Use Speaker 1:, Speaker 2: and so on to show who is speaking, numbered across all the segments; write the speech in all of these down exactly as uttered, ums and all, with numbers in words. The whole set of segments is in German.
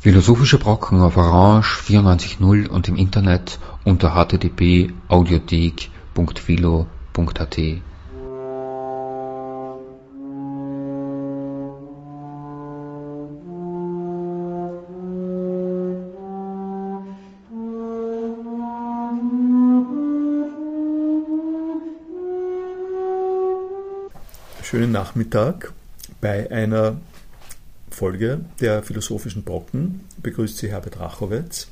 Speaker 1: Philosophische Brocken auf Orange vierundneunzig Komma null und im Internet unter h t t p punkt audiothek punkt philo punkt a t.
Speaker 2: Schönen Nachmittag. Bei einer Folge der Philosophischen Brocken begrüßt Sie Herbert Rachowitz.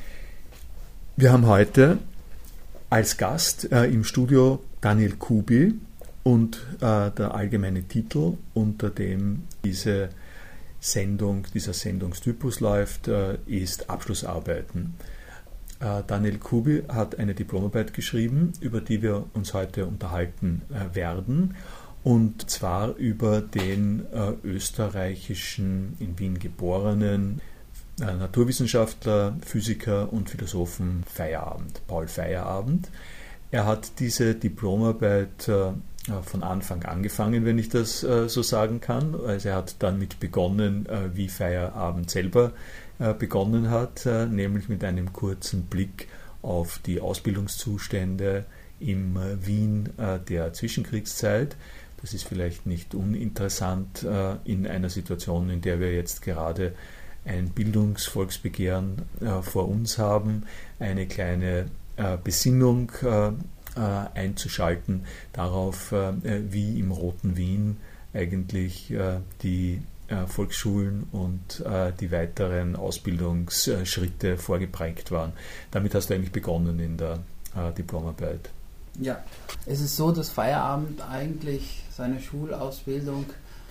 Speaker 2: Wir haben heute als Gast äh, im Studio Daniel Kubi und äh, der allgemeine Titel, unter dem diese Sendung, dieser Sendungstypus läuft, äh, ist Abschlussarbeiten. Äh, Daniel Kubi hat eine Diplomarbeit geschrieben, über die wir uns heute unterhalten äh, werden. Und zwar über den äh, österreichischen, in Wien geborenen äh, Naturwissenschaftler, Physiker und Philosophen Feyerabend, Paul Feyerabend. Er hat diese Diplomarbeit äh, von Anfang angefangen, wenn ich das äh, so sagen kann. Also er hat damit begonnen, äh, wie Feyerabend selber äh, begonnen hat, äh, nämlich mit einem kurzen Blick auf die Ausbildungszustände im äh, Wien äh, der Zwischenkriegszeit. Das ist vielleicht nicht uninteressant äh, in einer Situation, in der wir jetzt gerade ein Bildungsvolksbegehren äh, vor uns haben, eine kleine äh, Besinnung äh, äh, einzuschalten darauf, äh, wie im Roten Wien eigentlich äh, die äh, Volksschulen und äh, die weiteren Ausbildungsschritte vorgeprägt waren. Damit hast du eigentlich begonnen in der äh, Diplomarbeit.
Speaker 3: Ja, es ist so, dass Feyerabend eigentlich seine Schulausbildung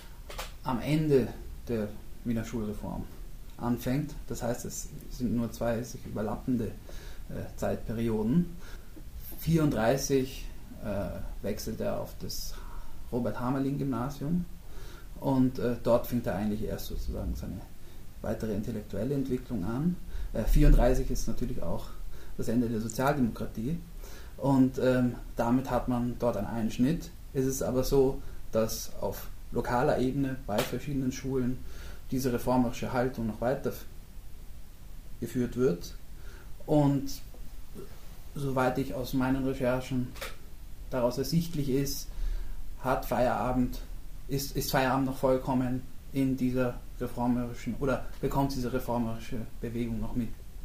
Speaker 3: am Ende der Wiener Schulreform anfängt. Das heißt, es sind nur zwei sich überlappende äh, Zeitperioden. vierunddreißig äh, wechselt er auf das Robert-Hamerling-Gymnasium und äh, dort fängt er eigentlich erst sozusagen seine weitere intellektuelle Entwicklung an. Äh, vierunddreißig ist natürlich auch das Ende der Sozialdemokratie. Und ähm, damit hat man dort einen Einschnitt. Es ist aber so, dass auf lokaler Ebene bei verschiedenen Schulen diese reformerische Haltung noch weiter geführt wird. Und soweit ich aus meinen Recherchen daraus ersichtlich ist, hat Feyerabend, ist, ist Feyerabend noch vollkommen in dieser reformerischen oder bekommt diese reformerische Bewegung noch mit.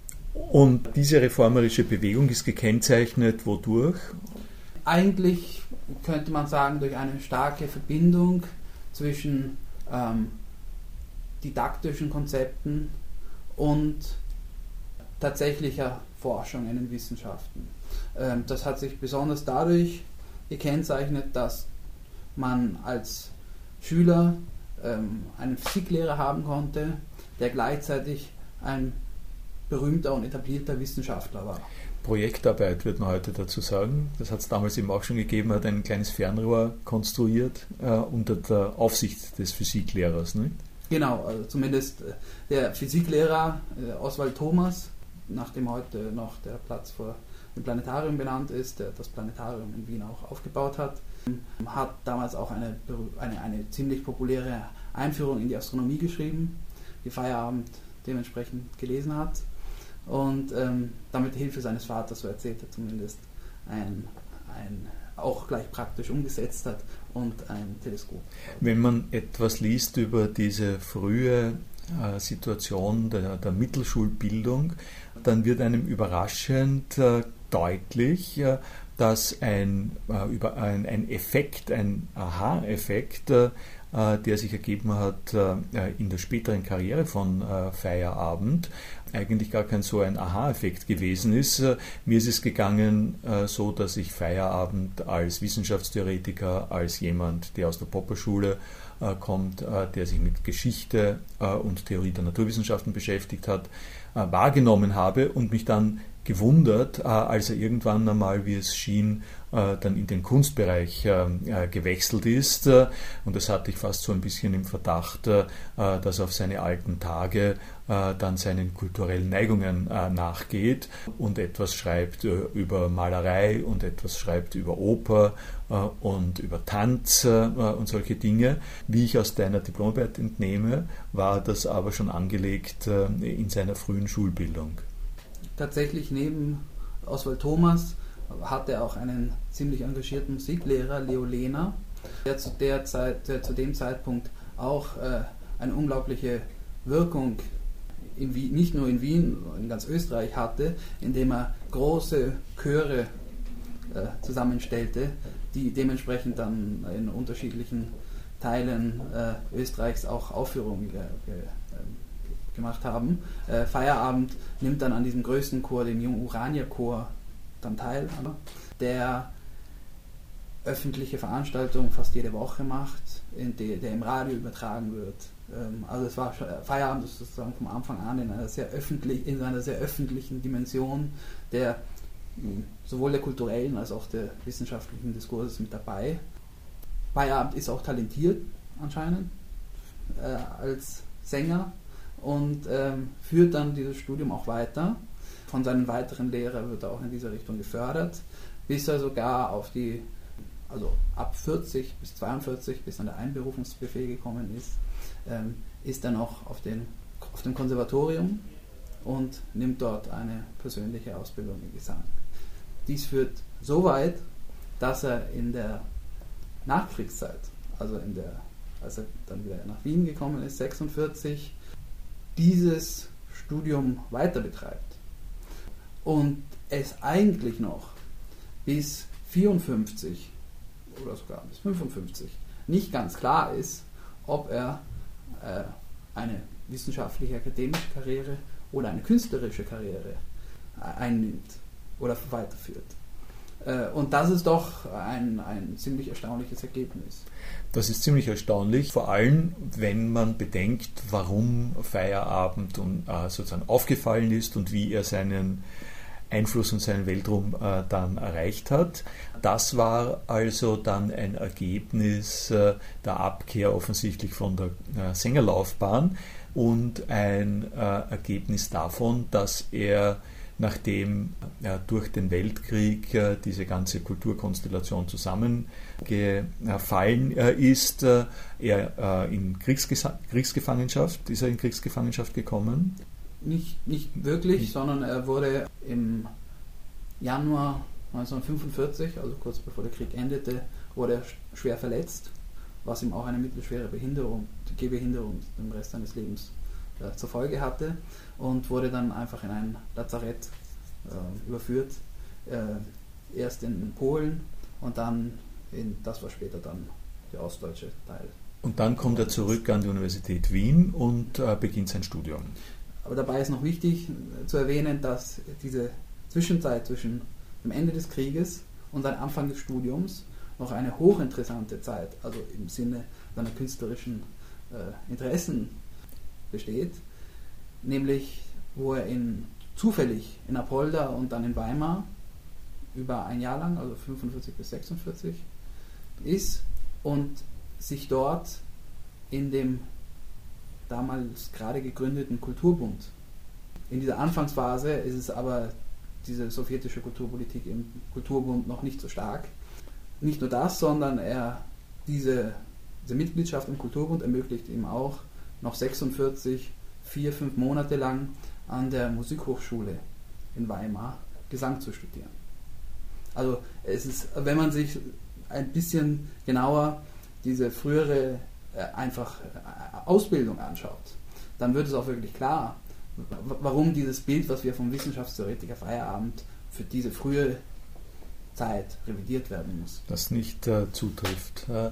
Speaker 2: Und diese reformerische Bewegung ist gekennzeichnet wodurch?
Speaker 3: Eigentlich könnte man sagen, durch eine starke Verbindung zwischen ähm, didaktischen Konzepten und tatsächlicher Forschung in den Wissenschaften. Ähm, das hat sich besonders dadurch gekennzeichnet, dass man als Schüler ähm, einen Physiklehrer haben konnte, der gleichzeitig ein berühmter und etablierter Wissenschaftler war.
Speaker 2: Projektarbeit wird man heute dazu sagen. Das hat es damals eben auch schon gegeben. Er hat ein kleines Fernrohr konstruiert äh, unter der Aufsicht des Physiklehrers. Nicht?
Speaker 3: Genau, also zumindest äh, der Physiklehrer äh, Oswald Thomas, nach dem heute noch der Platz vor dem Planetarium benannt ist, der das Planetarium in Wien auch aufgebaut hat, hat damals auch eine, eine, eine ziemlich populäre Einführung in die Astronomie geschrieben, die Feyerabend dementsprechend gelesen hat. Und ähm, damit Hilfe seines Vaters, so erzählt er zumindest, ein, ein, auch gleich praktisch umgesetzt hat und ein Teleskop.
Speaker 2: Wenn man etwas liest über diese frühe äh, Situation der, der Mittelschulbildung, dann wird einem überraschend äh, deutlich, äh, dass ein, äh, über ein, ein Effekt, ein Aha-Effekt, äh, der sich ergeben hat äh, in der späteren Karriere von äh, Feyerabend, eigentlich gar kein so ein Aha-Effekt gewesen ist. Äh, mir ist es gegangen äh, so, dass ich Feyerabend als Wissenschaftstheoretiker, als jemand, der aus der Popperschule äh, kommt, äh, der sich mit Geschichte äh, und Theorie der Naturwissenschaften beschäftigt hat, äh, wahrgenommen habe und mich dann gewundert, als er irgendwann einmal, wie es schien, dann in den Kunstbereich gewechselt ist. Und das hatte ich fast so ein bisschen im Verdacht, dass er auf seine alten Tage dann seinen kulturellen Neigungen nachgeht und etwas schreibt über Malerei und etwas schreibt über Oper und über Tanz und solche Dinge. Wie ich aus deiner Diplomarbeit entnehme, war das aber schon angelegt in seiner frühen Schulbildung.
Speaker 3: Tatsächlich neben Oswald Thomas hatte er auch einen ziemlich engagierten Musiklehrer, Leo Lehner, der zu, der Zeit, der zu dem Zeitpunkt auch äh, eine unglaubliche Wirkung in Wien, nicht nur in Wien, in ganz Österreich hatte, indem er große Chöre äh, zusammenstellte, die dementsprechend dann in unterschiedlichen Teilen äh, Österreichs auch Aufführungen ge, ge, gemacht haben. Äh, Feierabend nimmt dann an diesem größten Chor, dem Jung Urania Chor, dann teil, der öffentliche Veranstaltungen fast jede Woche macht, in der, der im Radio übertragen wird. Ähm, also es war Feierabend ist sozusagen vom Anfang an in einer sehr öffentlich, in einer sehr öffentlichen Dimension, der sowohl der kulturellen als auch der wissenschaftlichen Diskurses mit dabei. Feierabend ist auch talentiert anscheinend äh, als Sänger und ähm, führt dann dieses Studium auch weiter. Von seinen weiteren Lehrern wird er auch in dieser Richtung gefördert, bis er sogar auf die, also ab vierzig bis zweiundvierzig, bis dann der Einberufungsbefehl gekommen ist, ähm, ist er noch auf, den, auf dem Konservatorium und nimmt dort eine persönliche Ausbildung in Gesang. Dies führt so weit, dass er in der Nachkriegszeit, also in der, als er dann wieder nach Wien gekommen ist, sechsundvierzig, dieses Studium weiter betreibt und es eigentlich noch bis vierundfünfzig oder sogar bis fünfundfünfzig nicht ganz klar ist, ob er äh, eine wissenschaftliche, akademische Karriere oder eine künstlerische Karriere einnimmt oder weiterführt. Und das ist doch ein, ein ziemlich erstaunliches Ergebnis.
Speaker 2: Das ist ziemlich erstaunlich, vor allem wenn man bedenkt, warum Feierabend und, äh, sozusagen aufgefallen ist und wie er seinen Einfluss und seinen Weltruhm äh, dann erreicht hat. Das war also dann ein Ergebnis äh, der Abkehr offensichtlich von der äh, Sängerlaufbahn und ein äh, Ergebnis davon, dass er, nachdem äh, durch den Weltkrieg äh, diese ganze Kulturkonstellation zusammengefallen äh, ist, äh, er äh, in Kriegsgesa- Kriegsgefangenschaft, ist er in Kriegsgefangenschaft gekommen?
Speaker 3: Nicht, nicht wirklich, nicht. Sondern er wurde im Januar neunzehnhundertfünfundvierzig, also kurz bevor der Krieg endete, wurde er schwer verletzt, was ihm auch eine mittelschwere Behinderung, Gehbehinderung den Rest seines Lebens äh, zur Folge hatte und wurde dann einfach in ein Lazarett äh, überführt, äh, erst in Polen und dann in, das war später dann der ostdeutsche Teil.
Speaker 2: Und dann kommt er zurück an die Universität Wien und äh, beginnt sein Studium.
Speaker 3: Aber dabei ist noch wichtig äh, zu erwähnen, dass diese Zwischenzeit zwischen dem Ende des Krieges und dem Anfang des Studiums noch eine hochinteressante Zeit, also im Sinne seiner künstlerischen äh, Interessen besteht, nämlich wo er in, zufällig in Apolda und dann in Weimar über ein Jahr lang, also fünfundvierzig bis sechsundvierzig, ist und sich dort in dem damals gerade gegründeten Kulturbund. In dieser Anfangsphase ist es aber diese sowjetische Kulturpolitik im Kulturbund noch nicht so stark. Nicht nur das, sondern er diese, diese Mitgliedschaft im Kulturbund ermöglicht ihm auch noch sechsundvierzig, vier, fünf Monate lang an der Musikhochschule in Weimar Gesang zu studieren. Also es ist, wenn man sich ein bisschen genauer diese frühere äh, einfach äh, Ausbildung anschaut, dann wird es auch wirklich klar, w- warum dieses Bild, was wir vom Wissenschaftstheoretiker Feierabend für diese frühe Zeit revidiert werden muss.
Speaker 2: Das nicht äh, zutrifft. Äh,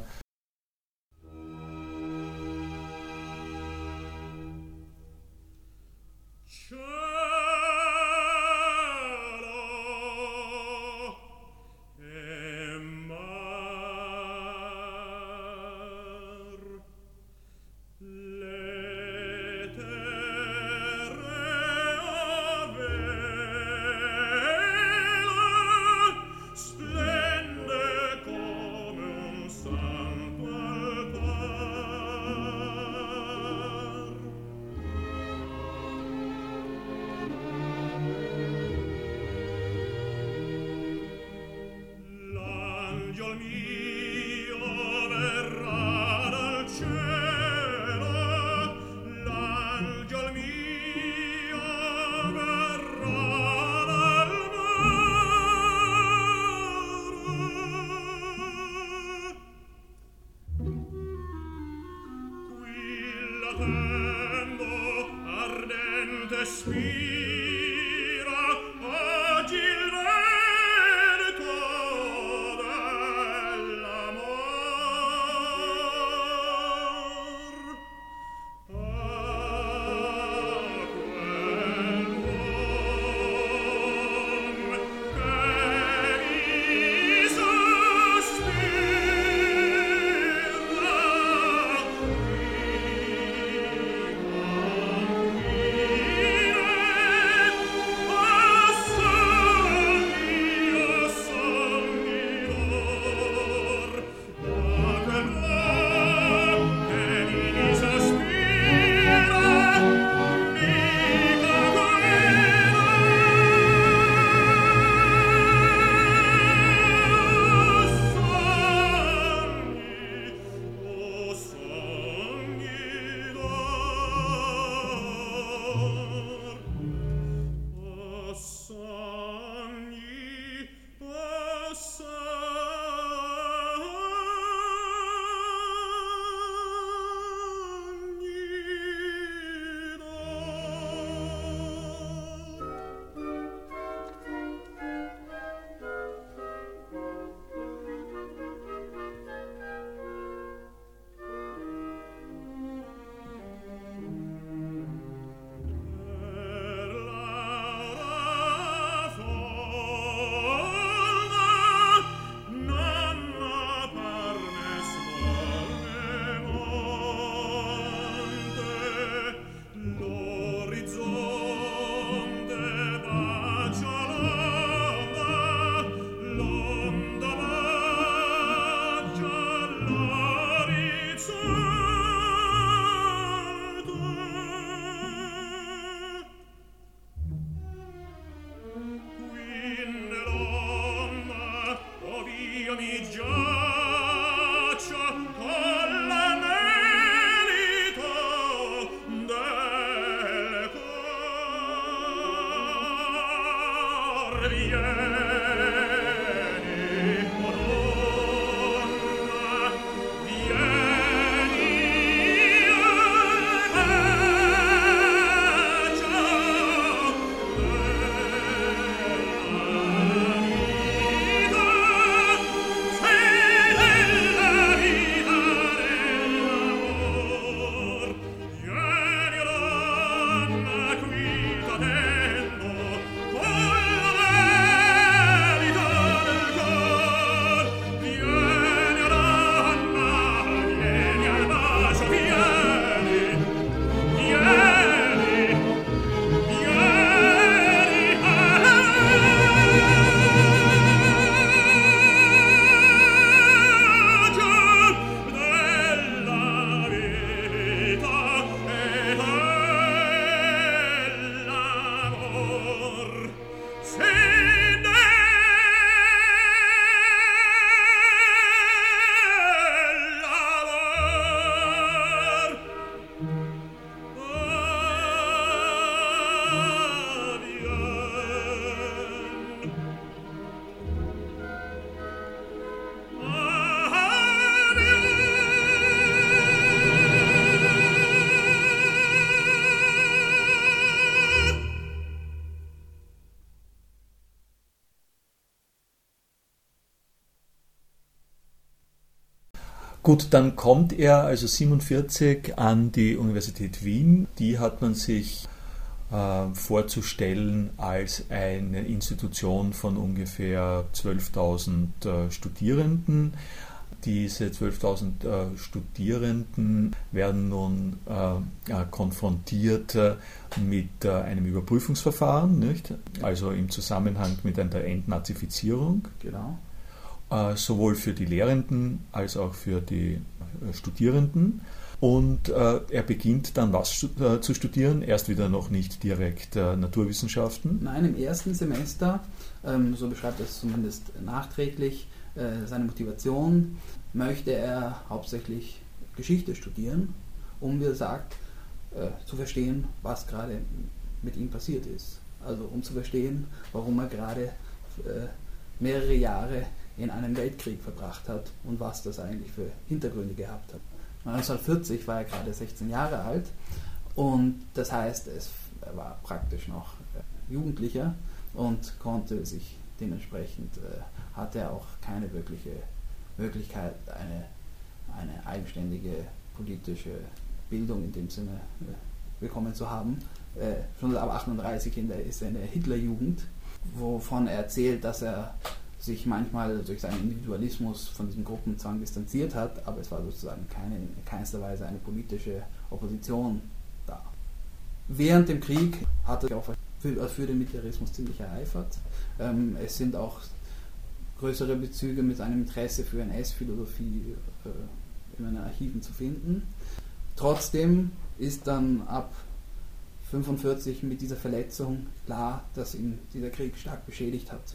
Speaker 2: Gut, dann kommt er also siebenundvierzig an die Universität Wien. Die hat man sich äh, vorzustellen als eine Institution von ungefähr zwölftausend äh, Studierenden. Diese zwölftausend äh, Studierenden werden nun äh, konfrontiert äh, mit äh, einem Überprüfungsverfahren, nicht? Also im Zusammenhang mit einer Entnazifizierung.
Speaker 3: Genau.
Speaker 2: Äh, sowohl für die Lehrenden als auch für die äh, Studierenden. Und äh, er beginnt dann was stu- äh, zu studieren, erst wieder noch nicht direkt äh, Naturwissenschaften.
Speaker 3: Nein, im ersten Semester, ähm, so beschreibt er es zumindest nachträglich, äh, seine Motivation, möchte er hauptsächlich Geschichte studieren, um, wie er sagt, äh, zu verstehen, was gerade mit ihm passiert ist. Also um zu verstehen, warum er gerade äh, mehrere Jahre in einem Weltkrieg verbracht hat und was das eigentlich für Hintergründe gehabt hat. neunzehnhundertvierzig war er gerade sechzehn Jahre alt und das heißt, es, er war praktisch noch äh, Jugendlicher und konnte sich dementsprechend, äh, hatte er auch keine wirkliche Möglichkeit, eine, eine eigenständige politische Bildung in dem Sinne äh, bekommen zu haben. Äh, schon ab achtunddreißig in der, ist er in der Hitlerjugend, wovon er erzählt, dass er sich manchmal durch seinen Individualismus von diesem Gruppenzwang distanziert hat, aber es war sozusagen keine, in keinster Weise eine politische Opposition da. Während dem Krieg hat er sich auch für, für den Militarismus ziemlich ereifert. Ähm, es sind auch größere Bezüge mit seinem Interesse für N S-Philosophie äh, in den Archiven zu finden. Trotzdem ist dann ab fünfundvierzig mit dieser Verletzung klar, dass ihn dieser Krieg stark beschädigt hat.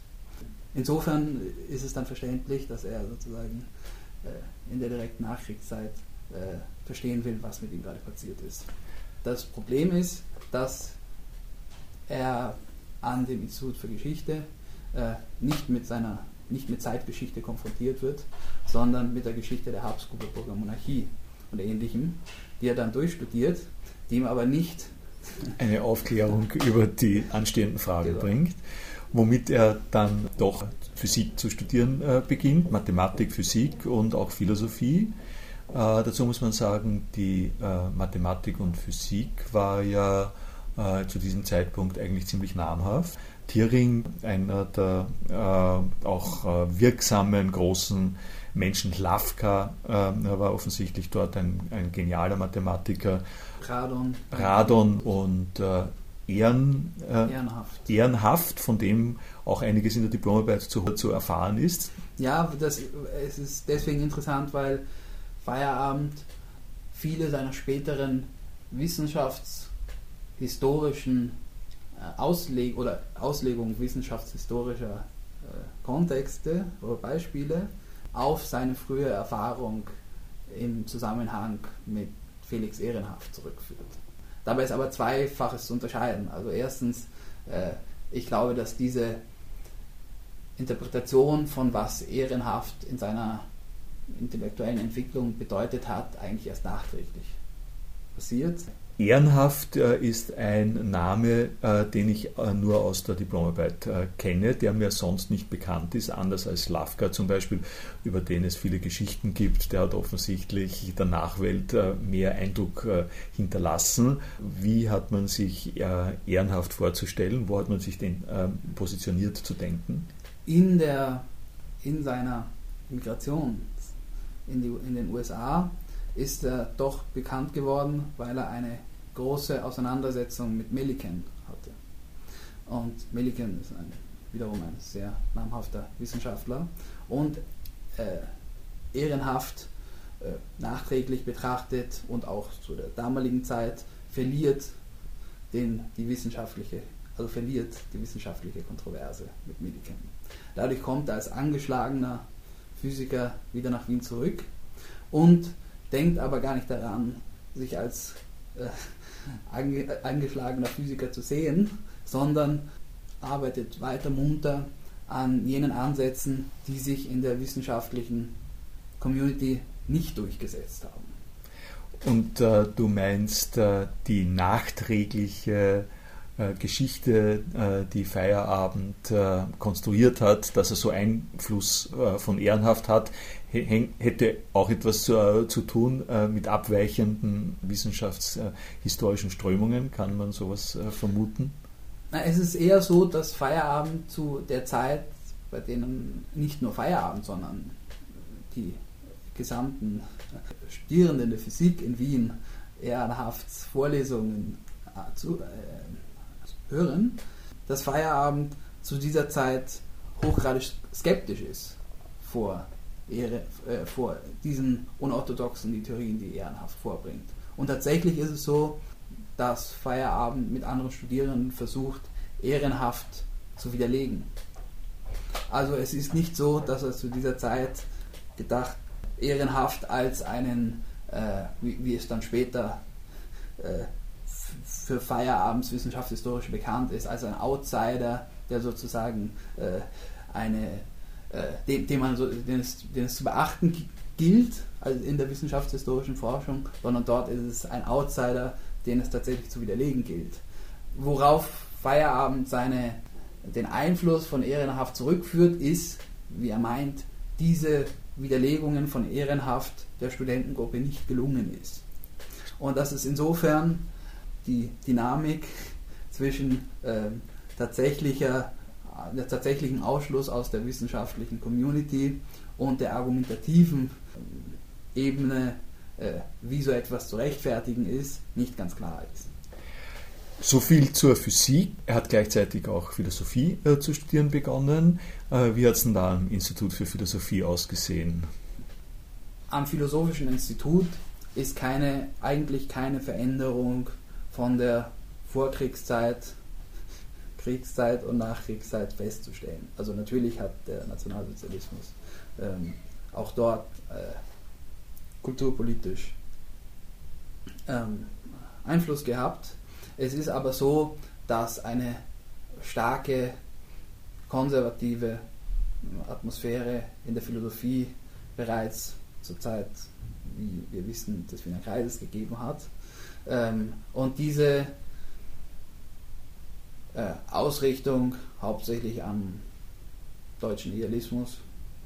Speaker 3: Insofern ist es dann verständlich, dass er sozusagen äh, in der direkten Nachkriegszeit äh, verstehen will, was mit ihm gerade passiert ist. Das Problem ist, dass er an dem Institut für Geschichte äh, nicht mit seiner nicht mit Zeitgeschichte konfrontiert wird, sondern mit der Geschichte der Habsburger Monarchie und Ähnlichem, die er dann durchstudiert, die ihm aber nicht
Speaker 2: eine Aufklärung über die anstehenden Fragen
Speaker 3: genau.
Speaker 2: bringt, womit er dann doch Physik zu studieren äh, beginnt, Mathematik, Physik und auch Philosophie. Äh, dazu muss man sagen, die äh, Mathematik und Physik war ja äh, zu diesem Zeitpunkt eigentlich ziemlich namhaft. Thierring, einer der äh, auch äh, wirksamen großen Menschen, Hlawka äh, war offensichtlich dort ein, ein genialer Mathematiker.
Speaker 3: Radon.
Speaker 2: Radon und äh, Ehren, äh,
Speaker 3: Ehrenhaft.
Speaker 2: Ehrenhaft, von dem auch einiges in der Diplomarbeit zu, zu erfahren ist.
Speaker 3: Ja, das, es ist deswegen interessant, weil Feyerabend viele seiner späteren wissenschaftshistorischen äh, Ausleg- oder Auslegungen wissenschaftshistorischer äh, Kontexte oder Beispiele auf seine frühe Erfahrung im Zusammenhang mit Felix Ehrenhaft zurückführt. Dabei ist aber zweifaches zu unterscheiden. Also erstens, äh, ich glaube, dass diese Interpretation von was Ehrenhaft in seiner intellektuellen Entwicklung bedeutet hat, eigentlich erst nachträglich passiert.
Speaker 2: Ehrenhaft äh, ist ein Name, äh, den ich äh, nur aus der Diplomarbeit äh, kenne, der mir sonst nicht bekannt ist, anders als Hlawka zum Beispiel, über den es viele Geschichten gibt. Der hat offensichtlich der Nachwelt äh, mehr Eindruck äh, hinterlassen. Wie hat man sich äh, ehrenhaft vorzustellen? Wo hat man sich den äh, positioniert zu denken?
Speaker 3: In, der, in seiner Migration in, die, in den U S A ist er doch bekannt geworden, weil er eine große Auseinandersetzung mit Millikan hatte. Und Millikan ist ein, wiederum ein sehr namhafter Wissenschaftler und äh, ehrenhaft äh, nachträglich betrachtet und auch zu der damaligen Zeit verliert den, die wissenschaftliche, also verliert die wissenschaftliche Kontroverse mit Millikan. Dadurch kommt er als angeschlagener Physiker wieder nach Wien zurück und denkt aber gar nicht daran, sich als äh, ange, angeschlagener Physiker zu sehen, sondern arbeitet weiter munter an jenen Ansätzen, die sich in der wissenschaftlichen Community nicht durchgesetzt haben.
Speaker 2: Und äh, du meinst äh, die nachträgliche äh, Geschichte, äh, die Feierabend äh, konstruiert hat, dass er so Einfluss äh, von Ehrenhaft hat, häng, hätte auch etwas zu, äh, zu tun äh, mit abweichenden wissenschaftshistorischen Strömungen. Kann man sowas äh, vermuten?
Speaker 3: Na, es ist eher so, dass Feierabend zu der Zeit, bei denen nicht nur Feierabend, sondern die gesamten Studierenden der Physik in Wien ehrenhaft Vorlesungen zu äh, hören, dass Feierabend zu dieser Zeit hochgradig skeptisch ist vor, Ehre, äh, vor diesen unorthodoxen die Theorien, die Ehrenhaft vorbringt. Und tatsächlich ist es so, dass Feierabend mit anderen Studierenden versucht, Ehrenhaft zu widerlegen. Also es ist nicht so, dass er zu dieser Zeit gedacht, Ehrenhaft als einen, äh, wie, wie es dann später äh, f- für Feyerabands wissenschaftshistorisch bekannt ist, als ein Outsider, der sozusagen äh, eine, äh, den, den, man so, den, es, den es zu beachten gilt, also in der wissenschaftshistorischen Forschung, sondern dort ist es ein Outsider, den es tatsächlich zu widerlegen gilt. Worauf Feyerabend seine, den Einfluss von Ehrenhaft zurückführt, ist, wie er meint, diese Widerlegungen von Ehrenhaft der Studentengruppe nicht gelungen ist. Und dass es insofern die Dynamik zwischen äh, tatsächlicher, der tatsächlichen Ausschluss aus der wissenschaftlichen Community und der argumentativen äh, Ebene, äh, wie so etwas zu rechtfertigen ist, nicht ganz klar ist.
Speaker 2: So viel zur Physik. Er hat gleichzeitig auch Philosophie äh, zu studieren begonnen. Äh, wie hat es denn da am Institut für Philosophie ausgesehen?
Speaker 3: Am Philosophischen Institut ist keine, eigentlich keine Veränderung von der Vorkriegszeit, Kriegszeit und Nachkriegszeit festzustellen. Also natürlich hat der Nationalsozialismus ähm, auch dort äh, kulturpolitisch ähm, Einfluss gehabt. Es ist aber so, dass eine starke konservative Atmosphäre in der Philosophie bereits zur Zeit, wie wir wissen, des Wiener Kreises gegeben hat. Und diese Ausrichtung hauptsächlich am deutschen Idealismus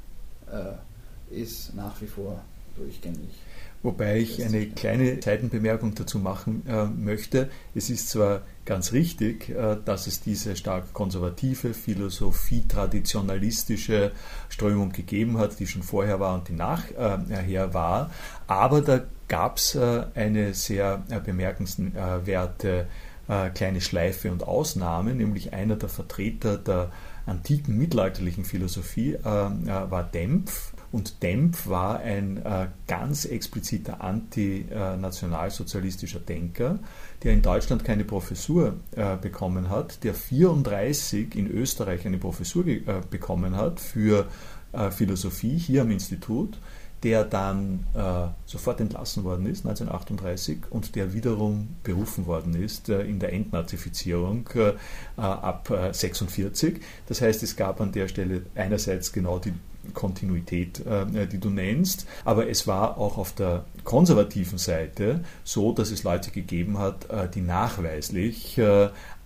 Speaker 3: ist nach wie vor durchgängig.
Speaker 2: Wobei ich eine kleine Seitenbemerkung dazu machen äh, möchte. Es ist zwar ganz richtig, äh, dass es diese stark konservative, philosophie-traditionalistische Strömung gegeben hat, die schon vorher war und die nachher war, aber da gab es äh, eine sehr äh, bemerkenswerte äh, kleine Schleife und Ausnahme, nämlich einer der Vertreter der antiken mittelalterlichen Philosophie äh, äh, war Dempf. Und Dempf war ein äh, ganz expliziter antinationalsozialistischer Denker, der in Deutschland keine Professur äh, bekommen hat, der vierunddreißig in Österreich eine Professur ge- äh, bekommen hat für äh, Philosophie hier am Institut, der dann äh, sofort entlassen worden ist, neunzehnhundertachtunddreißig, und der wiederum berufen worden ist äh, in der Entnazifizierung äh, ab äh, sechsundvierzig. Das heißt, es gab an der Stelle einerseits genau die Kontinuität, äh, die du nennst, aber es war auch auf der konservativen Seite so, dass es Leute gegeben hat, äh, die nachweislich äh,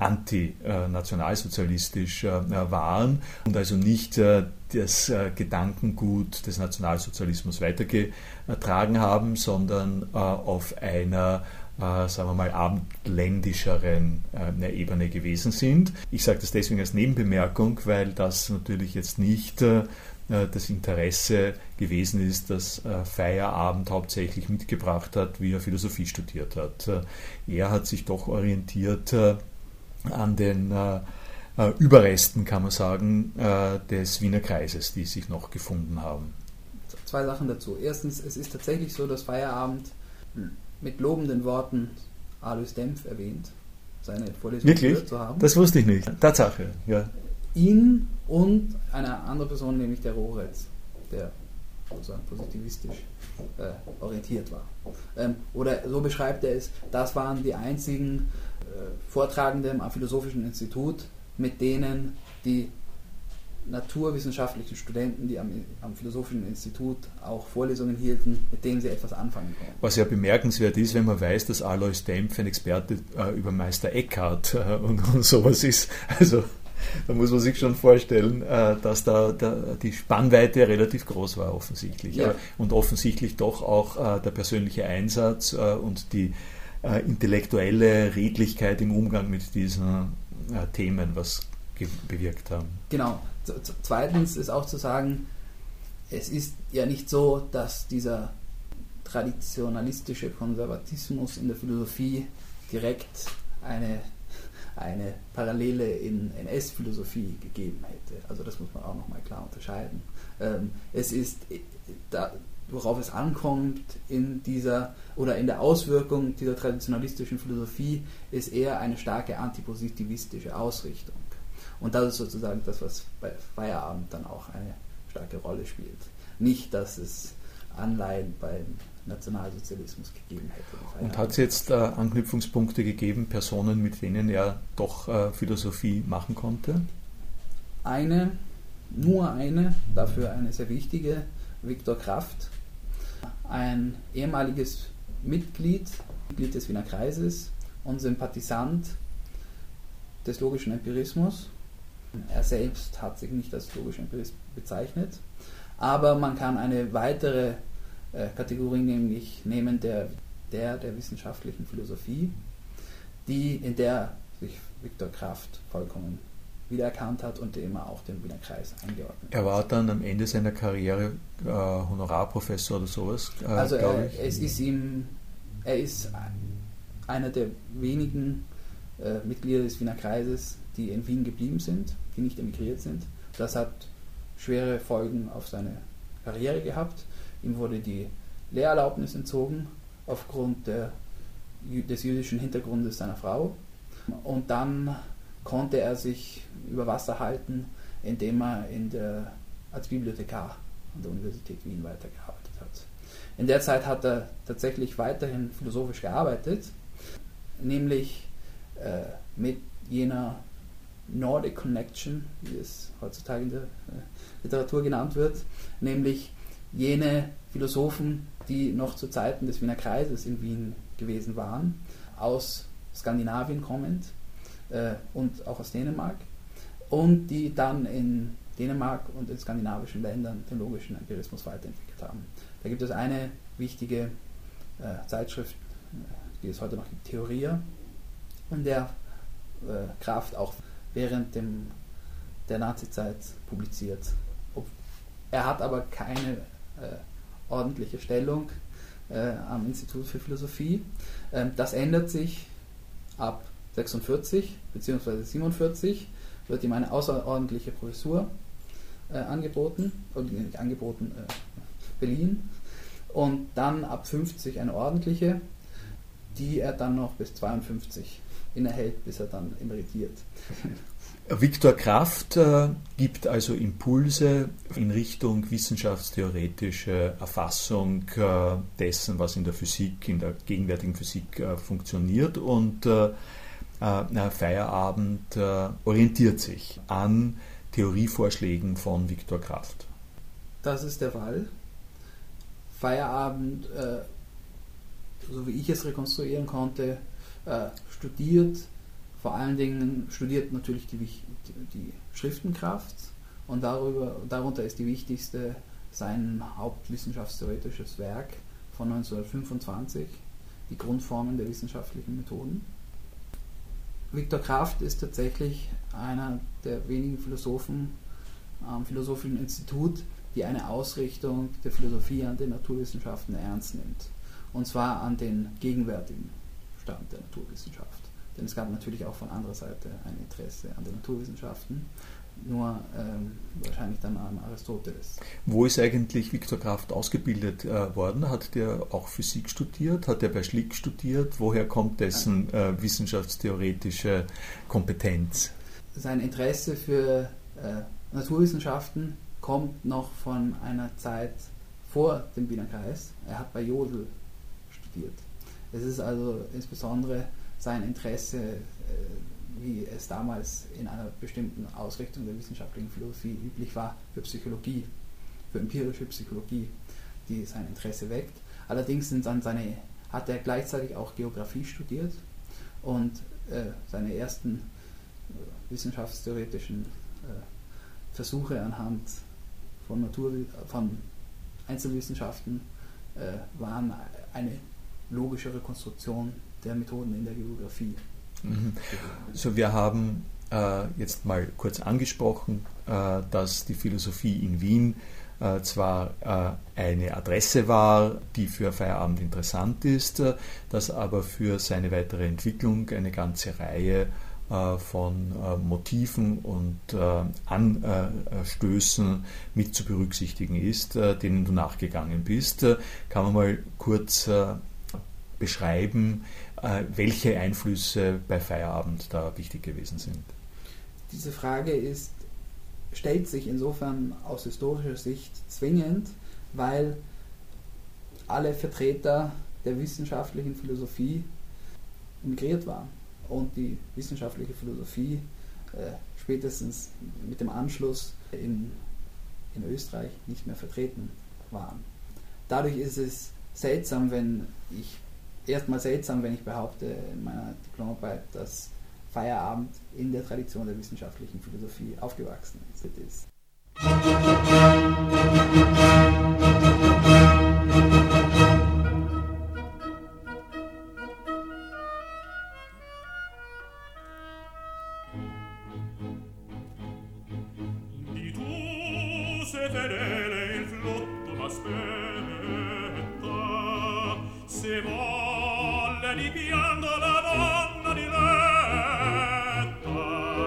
Speaker 2: antinationalsozialistisch äh, waren und also nicht äh, das äh, Gedankengut des Nationalsozialismus weitergetragen haben, sondern äh, auf einer Äh, sagen wir mal, abendländischeren äh, Ebene gewesen sind. Ich sage das deswegen als Nebenbemerkung, weil das natürlich jetzt nicht äh, das Interesse gewesen ist, das äh, Feyerabend hauptsächlich mitgebracht hat, wie er Philosophie studiert hat. Äh, er hat sich doch orientiert äh, an den äh, äh, Überresten, kann man sagen, äh, des Wiener Kreises, die sich noch gefunden haben.
Speaker 3: Zwei Sachen dazu. Erstens, es ist tatsächlich so, dass Feyerabend mit lobenden Worten Alois Dempf erwähnt, seine Vorlesung
Speaker 2: Wirklich?
Speaker 3: zu haben.
Speaker 2: Das wusste ich nicht. Tatsache, ja.
Speaker 3: Ihn und eine andere Person, nämlich der Rohretz, der sozusagen positivistisch äh, orientiert war. Ähm, oder so beschreibt er es, das waren die einzigen äh, Vortragenden am Philosophischen Institut, mit denen die naturwissenschaftlichen Studenten, die am, am Philosophischen Institut auch Vorlesungen hielten, mit denen sie etwas anfangen konnten.
Speaker 2: Was ja bemerkenswert ist, wenn man weiß, dass Alois Dempf ein Experte äh, über Meister Eckhart äh, und, und sowas ist. Also da muss man sich schon vorstellen, äh, dass da, da die Spannweite relativ groß war offensichtlich.
Speaker 3: Ja.
Speaker 2: Und offensichtlich doch auch äh, der persönliche Einsatz äh, und die äh, intellektuelle Redlichkeit im Umgang mit diesen äh, Themen, was ge- bewirkt haben.
Speaker 3: Genau. Zweitens ist auch zu sagen, es ist ja nicht so, dass dieser traditionalistische Konservatismus in der Philosophie direkt eine, eine Parallele in N S-Philosophie gegeben hätte. Also das muss man auch nochmal klar unterscheiden. Es ist, da, worauf es ankommt in dieser oder in der Auswirkung dieser traditionalistischen Philosophie, ist eher eine starke antipositivistische Ausrichtung. Und das ist sozusagen das, was bei Feierabend dann auch eine starke Rolle spielt. Nicht, dass es Anleihen beim Nationalsozialismus gegeben hätte.
Speaker 2: Und hat es jetzt äh, Anknüpfungspunkte gegeben, Personen, mit denen er doch äh, Philosophie machen konnte?
Speaker 3: Eine, nur eine, dafür eine sehr wichtige, Viktor Kraft, ein ehemaliges Mitglied, Mitglied des Wiener Kreises und Sympathisant des logischen Empirismus. Er selbst hat sich nicht als logischer Empirist bezeichnet, aber man kann eine weitere äh, Kategorie nämlich nehmen, der, der der wissenschaftlichen Philosophie, die, in der sich Viktor Kraft vollkommen wiedererkannt hat und dem er auch den Wiener Kreis eingeordnet hat.
Speaker 2: Er war dann am Ende seiner Karriere äh, Honorarprofessor oder sowas, äh,
Speaker 3: also
Speaker 2: glaube
Speaker 3: er,
Speaker 2: ich.
Speaker 3: Es ist ihm, er ist einer der wenigen äh, Mitglieder des Wiener Kreises, die in Wien geblieben sind, die nicht emigriert sind. Das hat schwere Folgen auf seine Karriere gehabt. Ihm wurde die Lehrerlaubnis entzogen aufgrund der, des jüdischen Hintergrundes seiner Frau. Und dann konnte er sich über Wasser halten, indem er in der, als Bibliothekar an der Universität Wien weitergearbeitet hat. In der Zeit hat er tatsächlich weiterhin philosophisch gearbeitet, nämlich äh, mit jener Nordic Connection, wie es heutzutage in der äh, Literatur genannt wird, nämlich jene Philosophen, die noch zu Zeiten des Wiener Kreises in Wien gewesen waren, aus Skandinavien kommend äh, und auch aus Dänemark, und die dann in Dänemark und in skandinavischen Ländern den logischen Empirismus weiterentwickelt haben. Da gibt es eine wichtige äh, Zeitschrift, die es heute noch gibt, Theoria, in der äh, Kraft auch während dem, der Nazizeit publiziert. Er hat aber keine äh, ordentliche Stellung äh, am Institut für Philosophie. Ähm, das ändert sich ab sechsundvierzig bzw. siebenundvierzig, wird ihm eine außerordentliche Professur äh, angeboten, oder nicht angeboten, äh, verliehen, und dann ab fünfzig eine ordentliche, die er dann noch bis zweiundfünfzig innehält, bis er dann emeritiert.
Speaker 2: Viktor Kraft äh, gibt also Impulse in Richtung wissenschaftstheoretische Erfassung äh, dessen, was in der Physik, in der gegenwärtigen Physik äh, funktioniert, und äh, äh, Feierabend äh, orientiert sich an Theorievorschlägen von Viktor Kraft.
Speaker 3: Das ist der Fall. Feierabend, äh, so wie ich es rekonstruieren konnte, äh, studiert, vor allen Dingen studiert natürlich die, die Schriftenkraft, und darüber, darunter ist die wichtigste sein hauptwissenschaftstheoretisches Werk von neunzehnhundertfünfundzwanzig, die Grundformen der wissenschaftlichen Methoden. Viktor Kraft ist tatsächlich einer der wenigen Philosophen am Philosophischen Institut, die eine Ausrichtung der Philosophie an den Naturwissenschaften ernst nimmt. Und zwar an den gegenwärtigen Stand der Naturwissenschaft. Denn es gab natürlich auch von anderer Seite ein Interesse an den Naturwissenschaften, nur ähm, wahrscheinlich dann an Aristoteles.
Speaker 2: Wo ist eigentlich Viktor Kraft ausgebildet äh, worden? Hat der auch Physik studiert? Hat er bei Schlick studiert? Woher kommt dessen äh, wissenschaftstheoretische Kompetenz?
Speaker 3: Sein Interesse für äh, Naturwissenschaften kommt noch von einer Zeit vor dem Wiener Kreis. Er hat bei Jodl studiert. Es ist also insbesondere sein Interesse, wie es damals in einer bestimmten Ausrichtung der wissenschaftlichen Philosophie üblich war, für Psychologie, für empirische Psychologie, die sein Interesse weckt. Allerdings sind dann seine, hat er gleichzeitig auch Geografie studiert und äh, seine ersten äh, wissenschaftstheoretischen äh, Versuche anhand von, Natur, von Einzelwissenschaften äh, waren eine logische Rekonstruktion der Methoden in der Geografie.
Speaker 2: Mhm. So, wir haben äh, jetzt mal kurz angesprochen, äh, dass die Philosophie in Wien äh, zwar äh, eine Adresse war, die für Feierabend interessant ist, äh, dass aber für seine weitere Entwicklung eine ganze Reihe äh, von äh, Motiven und äh, Anstößen mit zu berücksichtigen ist, äh, denen du nachgegangen bist. Äh, kann man mal kurz äh, beschreiben, äh, welche Einflüsse bei Feierabend da wichtig gewesen sind?
Speaker 3: Diese Frage ist, stellt sich insofern aus historischer Sicht zwingend, weil alle Vertreter der wissenschaftlichen Philosophie emigriert waren und die wissenschaftliche Philosophie äh, spätestens mit dem Anschluss in, in Österreich nicht mehr vertreten waren. Dadurch ist es seltsam, wenn ich erstmal seltsam, wenn ich behaupte in meiner Diplomarbeit, dass Feierabend in der Tradition der wissenschaftlichen Philosophie aufgewachsen ist.
Speaker 4: Di tu sei fedele, il flutto m'aspetta, se volle di pianto la donna di letta,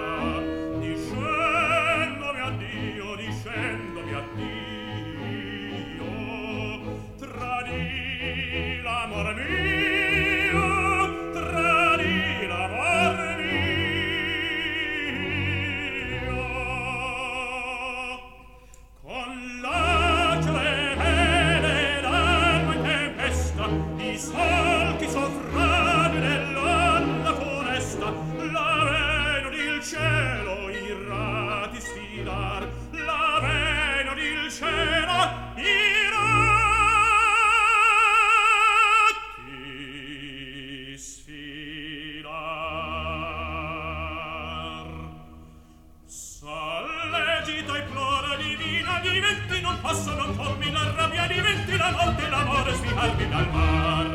Speaker 4: discendomi addio, discendomi addio, tradii l'amor mio, tradii l'amor mio, con la tremele d'acqua in tempesta, i solchi sovrani dell'onda funesta, la veno il cielo irrati sfidar, la veno il cielo irrati sfidar. Sollecito e plora divina, diventi non posso non pormi la rabbia, diventi la notte e l'amore sfidarmi dal mar.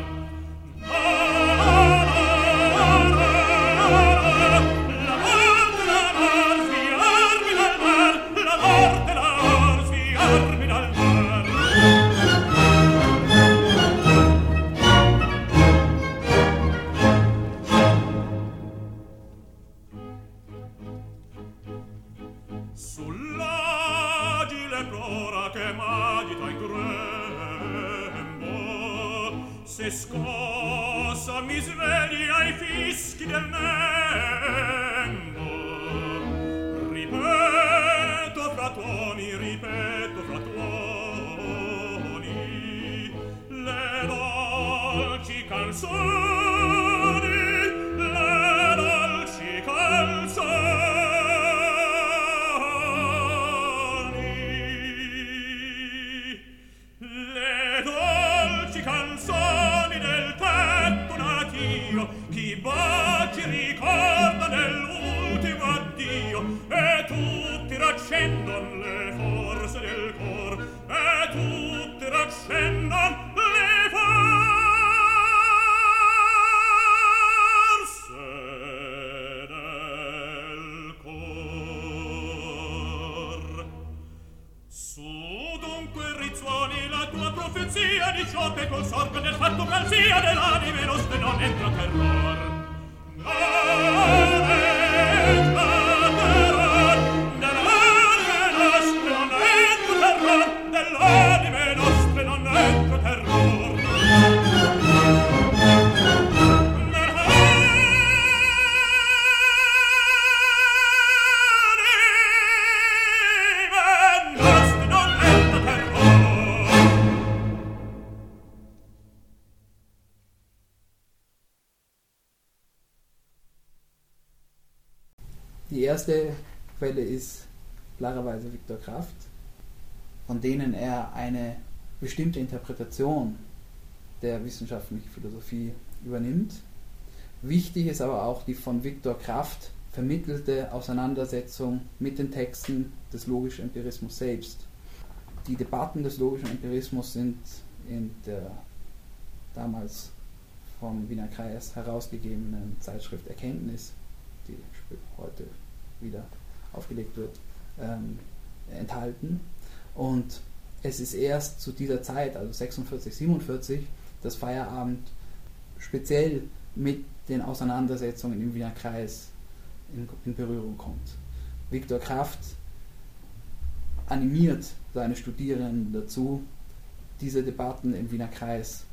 Speaker 4: Sull'agile plora che m'agita in grembo, se scossa mi svegli ai fischi del nembo. Ripeto fra tuoni, ripeto fra tuoni, le dolci canzoni, le dolci canzoni. Le dolci canzoni del tetto natio, chi baci ricorda dell'ultimo addio, e tutti raccendon le forze del cor, e tutti raccendon le forze del cor. Su dunque rizzuoni la tua profezia di ciò che consorga nel fatto calzia dell'anime nostre non entra terror. Non entra terror, dell'anime nostre non entra terror, dell'anime nostre non entra terror.
Speaker 3: Die erste Quelle ist klarerweise Viktor Kraft, von denen er eine bestimmte Interpretation der wissenschaftlichen Philosophie übernimmt. Wichtig ist aber auch die von Viktor Kraft vermittelte Auseinandersetzung mit den Texten des logischen Empirismus selbst. Die Debatten des logischen Empirismus sind in der damals vom Wiener Kreis herausgegebenen Zeitschrift Erkenntnis, die heute wieder aufgelegt wird, ähm, enthalten. Und es ist erst zu dieser Zeit, also sechsundvierzig, siebenundvierzig, dass Feyerabend speziell mit den Auseinandersetzungen im Wiener Kreis in, in Berührung kommt. Viktor Kraft animiert seine Studierenden dazu, diese Debatten im Wiener Kreis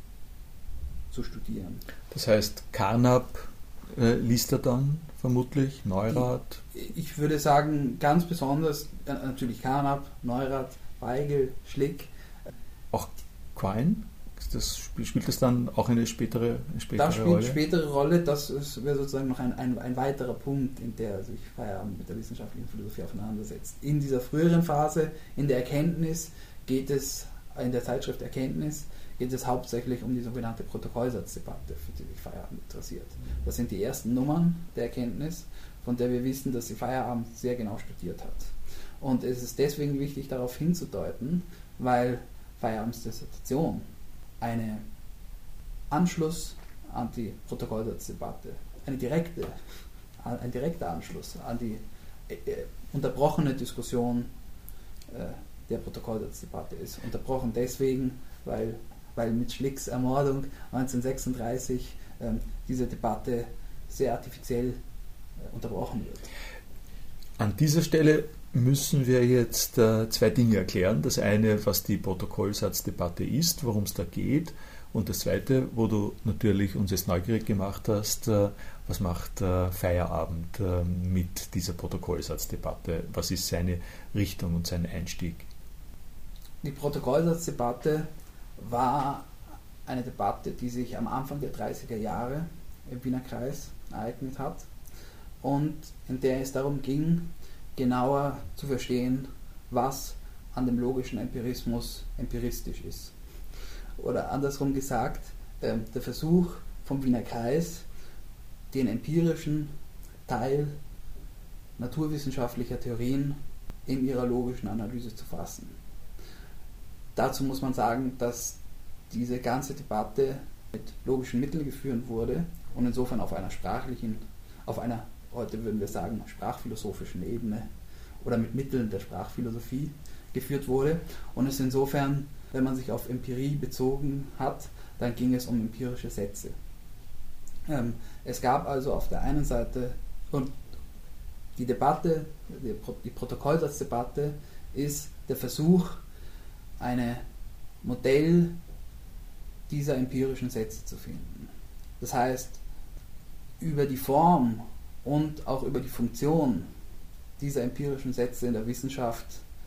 Speaker 3: zu studieren.
Speaker 2: Das heißt, Carnap äh, liest er dann vermutlich, Neurath?
Speaker 3: Ich, ich würde sagen, ganz besonders äh, natürlich Carnap, Neurath, Weigel, Schlick.
Speaker 2: Auch Quine? Das, spielt das dann auch eine spätere, eine spätere
Speaker 3: das spielt
Speaker 2: Rolle?
Speaker 3: eine spätere Rolle, das wäre sozusagen noch ein, ein, ein weiterer Punkt, in der sich Feyerabend mit der wissenschaftlichen Philosophie auseinandersetzt. In dieser früheren Phase, in der Erkenntnis, geht es, in der Zeitschrift Erkenntnis, geht es hauptsächlich um die sogenannte Protokollsatzdebatte, für die sich Feyerabend interessiert. Das sind die ersten Nummern der Erkenntnis, von der wir wissen, dass sie Feyerabend sehr genau studiert hat. Und es ist deswegen wichtig, darauf hinzudeuten, weil Feyerabends Dissertation eine Anschluss an die Protokollsatzdebatte, eine direkte, ein direkter Anschluss an die äh, unterbrochene Diskussion äh, der Protokollsatzdebatte ist. Unterbrochen deswegen, weil, weil mit Schlicks Ermordung neunzehnhundertsechsunddreißig äh, diese Debatte sehr artifiziell äh, unterbrochen wird.
Speaker 2: An dieser Stelle müssen wir jetzt äh, zwei Dinge erklären. Das eine, was die Protokollsatzdebatte ist, worum es da geht. Und das zweite, wo du natürlich uns jetzt neugierig gemacht hast, äh, was macht äh, Feyerabend äh, mit dieser Protokollsatzdebatte? Was ist seine Richtung und sein Einstieg?
Speaker 3: Die Protokollsatzdebatte war eine Debatte, die sich am Anfang der dreißiger Jahre im Wiener Kreis ereignet hat und in der es darum ging, genauer zu verstehen, was an dem logischen Empirismus empiristisch ist. Oder andersrum gesagt, äh, der Versuch vom Wiener Kreis, den empirischen Teil naturwissenschaftlicher Theorien in ihrer logischen Analyse zu fassen. Dazu muss man sagen, dass diese ganze Debatte mit logischen Mitteln geführt wurde und insofern auf einer sprachlichen, auf einer heute würden wir sagen, sprachphilosophischen Ebene oder mit Mitteln der Sprachphilosophie geführt wurde. Und es insofern, wenn man sich auf Empirie bezogen hat, dann ging es um empirische Sätze. Ähm, es gab also auf der einen Seite, und die Debatte, die, Pro- die Protokollsatzdebatte ist der Versuch, ein Modell dieser empirischen Sätze zu finden. Das heißt, über die Form und auch über die Funktion dieser empirischen Sätze in der Wissenschaft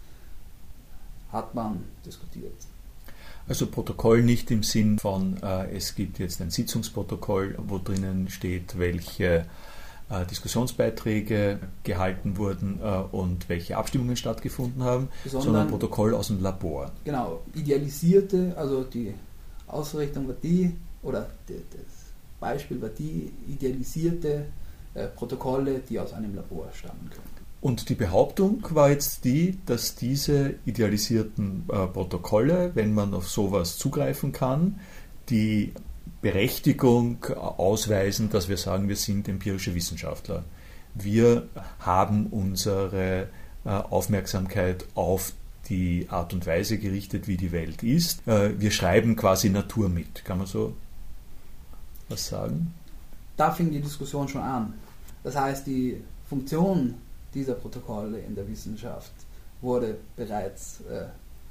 Speaker 3: hat man diskutiert.
Speaker 2: Also Protokoll nicht im Sinn von, äh, es gibt jetzt ein Sitzungsprotokoll, wo drinnen steht, welche äh, Diskussionsbeiträge gehalten wurden äh, und welche Abstimmungen stattgefunden haben, sondern, sondern Protokoll aus dem Labor.
Speaker 3: Genau, idealisierte, also die Ausrichtung war die, oder die, das Beispiel war die idealisierte äh, Protokolle, die aus einem Labor stammen können.
Speaker 2: Und die Behauptung war jetzt die, dass diese idealisierten äh, Protokolle, wenn man auf sowas zugreifen kann, die Berechtigung ausweisen, dass wir sagen, wir sind empirische Wissenschaftler. Wir haben unsere äh, Aufmerksamkeit auf die Art und Weise gerichtet, wie die Welt ist. Äh, wir schreiben quasi Natur mit. Kann man so was sagen?
Speaker 3: Da fing die Diskussion schon an. Das heißt, die Funktion dieser Protokolle in der Wissenschaft wurde bereits, äh,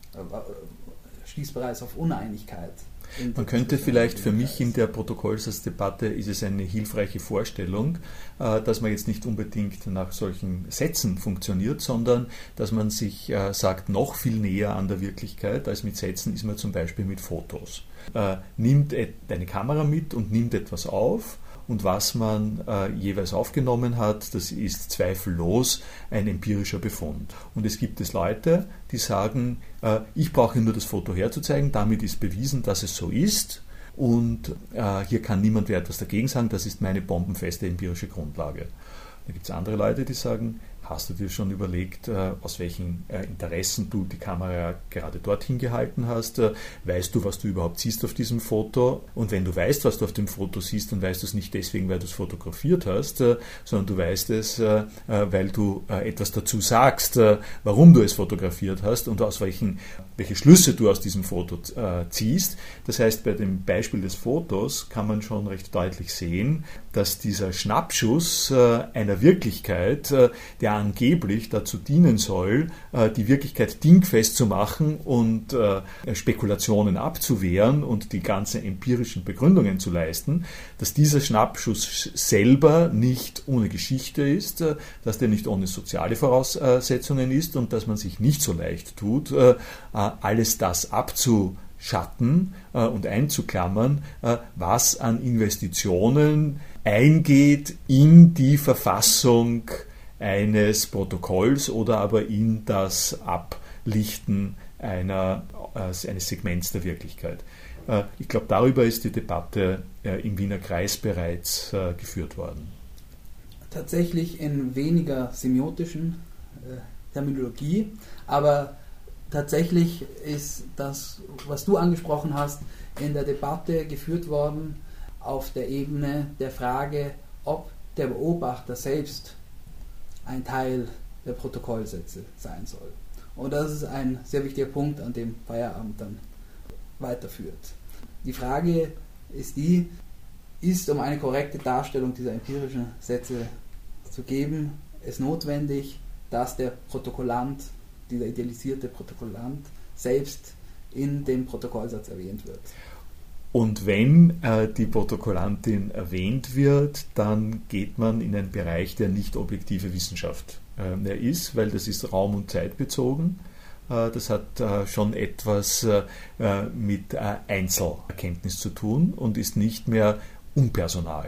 Speaker 3: stieß bereits auf Uneinigkeit.
Speaker 2: Man könnte vielleicht für mich in der Protokollsatzdebatte ist es eine hilfreiche Vorstellung, äh, dass man jetzt nicht unbedingt nach solchen Sätzen funktioniert, sondern dass man sich äh, sagt, noch viel näher an der Wirklichkeit als mit Sätzen ist man zum Beispiel mit Fotos. Äh, nimmt eine Kamera mit und nimmt etwas auf und was man äh, jeweils aufgenommen hat, das ist zweifellos ein empirischer Befund. Und es gibt es Leute, die sagen, äh, ich brauche nur das Foto herzuzeigen, damit ist bewiesen, dass es so ist. Und äh, hier kann niemand mehr etwas dagegen sagen, das ist meine bombenfeste empirische Grundlage. Da gibt es andere Leute, die sagen, hast du dir schon überlegt, aus welchen Interessen du die Kamera gerade dorthin gehalten hast? Weißt du, was du überhaupt siehst auf diesem Foto? Und wenn du weißt, was du auf dem Foto siehst, dann weißt du es nicht deswegen, weil du es fotografiert hast, sondern du weißt es, weil du etwas dazu sagst, warum du es fotografiert hast und aus welchen, welche Schlüsse du aus diesem Foto ziehst. Das heißt, bei dem Beispiel des Fotos kann man schon recht deutlich sehen, dass dieser Schnappschuss einer Wirklichkeit, der angeblich dazu dienen soll, die Wirklichkeit dingfest zu machen und Spekulationen abzuwehren und die ganzen empirischen Begründungen zu leisten, dass dieser Schnappschuss selber nicht ohne Geschichte ist, dass der nicht ohne soziale Voraussetzungen ist und dass man sich nicht so leicht tut, alles das abzuschatten und einzuklammern, was an Investitionen eingeht in die Verfassung eines Protokolls oder aber in das Ablichten einer, eines Segments der Wirklichkeit. Ich glaube, darüber ist die Debatte im Wiener Kreis bereits geführt worden.
Speaker 3: Tatsächlich in weniger semiotischen äh, Terminologie, aber tatsächlich ist das, was du angesprochen hast, in der Debatte geführt worden auf der Ebene der Frage, ob der Beobachter selbst ein Teil der Protokollsätze sein soll. Und das ist ein sehr wichtiger Punkt, an dem Feierabend dann weiterführt. Die Frage ist die, ist, um eine korrekte Darstellung dieser empirischen Sätze zu geben, es notwendig, dass der Protokollant, dieser idealisierte Protokollant, selbst in dem Protokollsatz erwähnt wird.
Speaker 2: Und wenn äh, die Protokollantin erwähnt wird, dann geht man in einen Bereich, der nicht objektive Wissenschaft äh, ist, weil das ist raum- und zeitbezogen. Äh, das hat äh, schon etwas äh, mit äh, Einzelerkenntnis zu tun und ist nicht mehr unpersonal.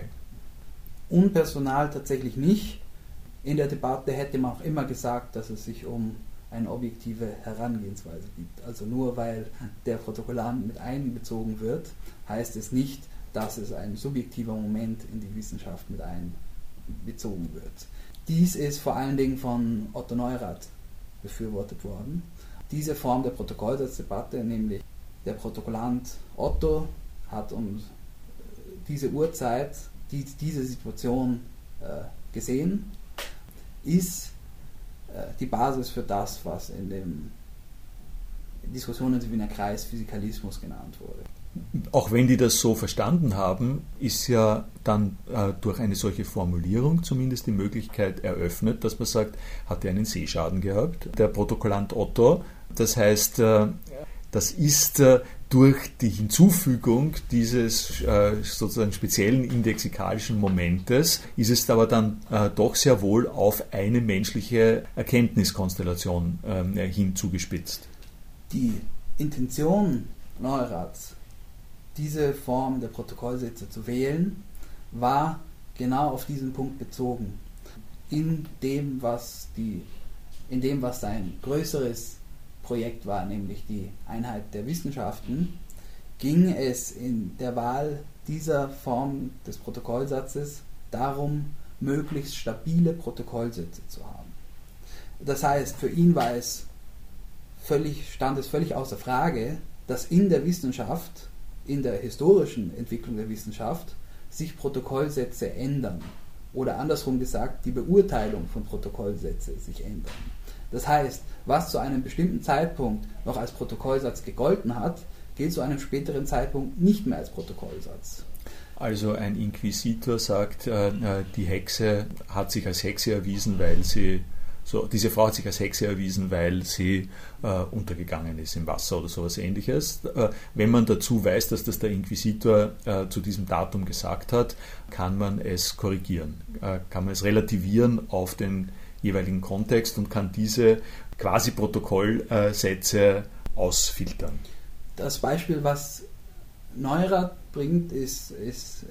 Speaker 3: Unpersonal tatsächlich nicht. In der Debatte hätte man auch immer gesagt, dass es sich um eine objektive Herangehensweise gibt. Also nur weil der Protokollant mit einbezogen wird, heißt es nicht, dass es ein subjektiver Moment in die Wissenschaft mit einbezogen wird. Dies ist vor allen Dingen von Otto Neurath befürwortet worden. Diese Form der Protokollsatzdebatte, nämlich der Protokollant Otto hat um diese Uhrzeit die, diese Situation äh, gesehen, ist die Basis für das, was in den Diskussionen im Wiener Kreis Physikalismus genannt wurde.
Speaker 2: Auch wenn die das so verstanden haben, ist ja dann äh, durch eine solche Formulierung zumindest die Möglichkeit eröffnet, dass man sagt, hat er einen Sehschaden gehabt, der Protokollant Otto. Das heißt, äh, das ist äh, durch die Hinzufügung dieses äh, sozusagen speziellen indexikalischen Momentes, ist es aber dann äh, doch sehr wohl auf eine menschliche Erkenntniskonstellation äh, hin zugespitzt.
Speaker 3: Die Intention Neuraths, diese Form der Protokollsätze zu wählen, war genau auf diesen Punkt bezogen. In dem, was, die, in dem, was sein größeres Projekt war, nämlich die Einheit der Wissenschaften, ging es in der Wahl dieser Form des Protokollsatzes darum, möglichst stabile Protokollsätze zu haben. Das heißt, für ihn war es völlig, stand es völlig außer Frage, dass in der Wissenschaft, in der historischen Entwicklung der Wissenschaft, sich Protokollsätze ändern. Oder andersrum gesagt, die Beurteilung von Protokollsätzen sich ändern. Das heißt, was zu einem bestimmten Zeitpunkt noch als Protokollsatz gegolten hat, gilt zu einem späteren Zeitpunkt nicht mehr als Protokollsatz.
Speaker 2: Also ein Inquisitor sagt, äh, die Hexe hat sich als Hexe erwiesen, weil sie so, diese Frau hat sich als Hexe erwiesen, weil sie äh, untergegangen ist im Wasser oder sowas Ähnliches. Äh, wenn man dazu weiß, dass das der Inquisitor äh, zu diesem Datum gesagt hat, kann man es korrigieren, äh, kann man es relativieren auf den jeweiligen Kontext und kann diese quasi Protokollsätze ausfiltern.
Speaker 3: Das Beispiel, was Neurath bringt, ist, ist äh,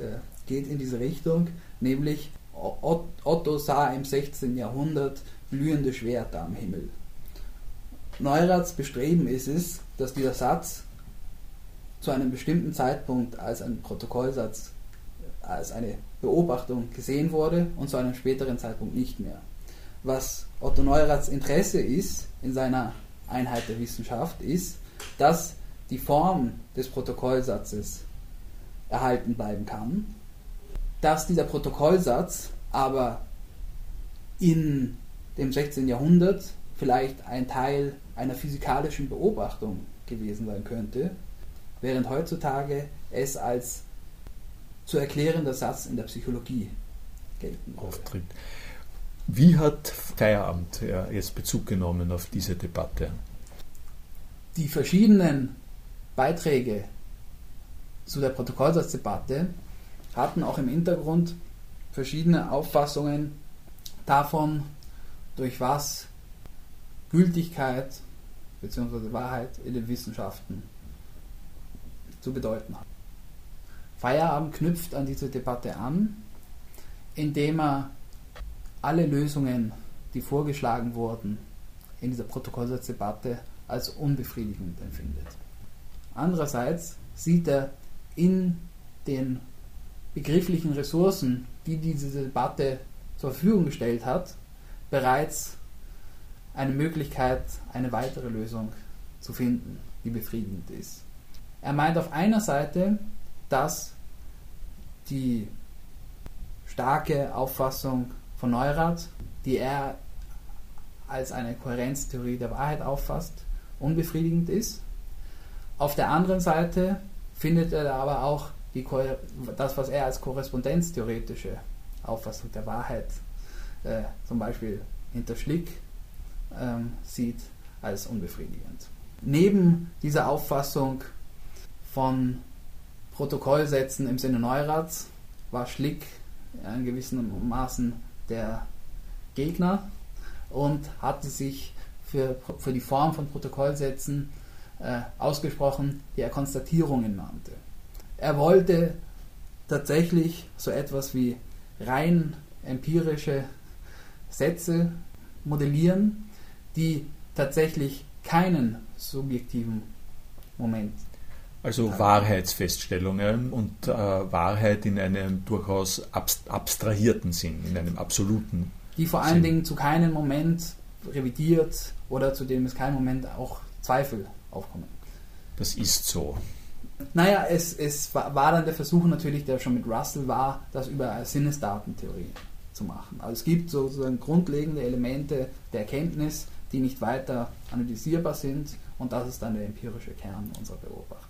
Speaker 3: geht in diese Richtung, nämlich Otto sah im sechzehnten Jahrhundert blühende Schwerter am Himmel. Neuraths Bestreben ist es, dass dieser Satz zu einem bestimmten Zeitpunkt als ein Protokollsatz, als eine Beobachtung gesehen wurde und zu einem späteren Zeitpunkt nicht mehr. Was Otto Neuraths Interesse ist in seiner Einheit der Wissenschaft, ist, dass die Form des Protokollsatzes erhalten bleiben kann, dass dieser Protokollsatz aber in dem sechzehnten Jahrhundert vielleicht ein Teil einer physikalischen Beobachtung gewesen sein könnte, während heutzutage es als zu erklärender Satz in der Psychologie gelten
Speaker 2: auftritt. Wie hat Feyerabend ja, jetzt Bezug genommen auf diese Debatte?
Speaker 3: Die verschiedenen Beiträge zu der Protokollsatzdebatte hatten auch im Hintergrund verschiedene Auffassungen davon, durch was Gültigkeit bzw. Wahrheit in den Wissenschaften zu bedeuten hat. Feyerabend knüpft an diese Debatte an, indem er alle Lösungen, die vorgeschlagen wurden in dieser Protokollsatzdebatte, als unbefriedigend empfindet. Andererseits sieht er in den begrifflichen Ressourcen, die diese Debatte zur Verfügung gestellt hat, bereits eine Möglichkeit, eine weitere Lösung zu finden, die befriedigend ist. Er meint auf einer Seite, dass die starke Auffassung von Neurath, die er als eine Kohärenztheorie der Wahrheit auffasst, unbefriedigend ist. Auf der anderen Seite findet er aber auch die, das, was er als korrespondenztheoretische Auffassung der Wahrheit, äh, zum Beispiel hinter Schlick, ähm, sieht, als unbefriedigend. Neben dieser Auffassung von Protokollsätzen im Sinne Neuraths war Schlick in gewissem Maßen der Gegner und hatte sich für, für die Form von Protokollsätzen äh, ausgesprochen, die er Konstatierungen nannte. Er wollte tatsächlich so etwas wie rein empirische Sätze modellieren, die tatsächlich keinen subjektiven Moment
Speaker 2: Also
Speaker 3: haben.
Speaker 2: Wahrheitsfeststellungen und äh, Wahrheit in einem durchaus abst- abstrahierten Sinn, in einem absoluten
Speaker 3: Die vor allen
Speaker 2: Sinn.
Speaker 3: Dingen zu keinem Moment revidiert oder zu dem es keinen Moment auch Zweifel aufkommen.
Speaker 2: Das ist so.
Speaker 3: Naja, es, es war, war dann der Versuch natürlich, der schon mit Russell war, das über eine Sinnesdatentheorie zu machen. Also es gibt sozusagen grundlegende Elemente der Erkenntnis, die nicht weiter analysierbar sind, und das ist dann der empirische Kern unserer Beobachtung.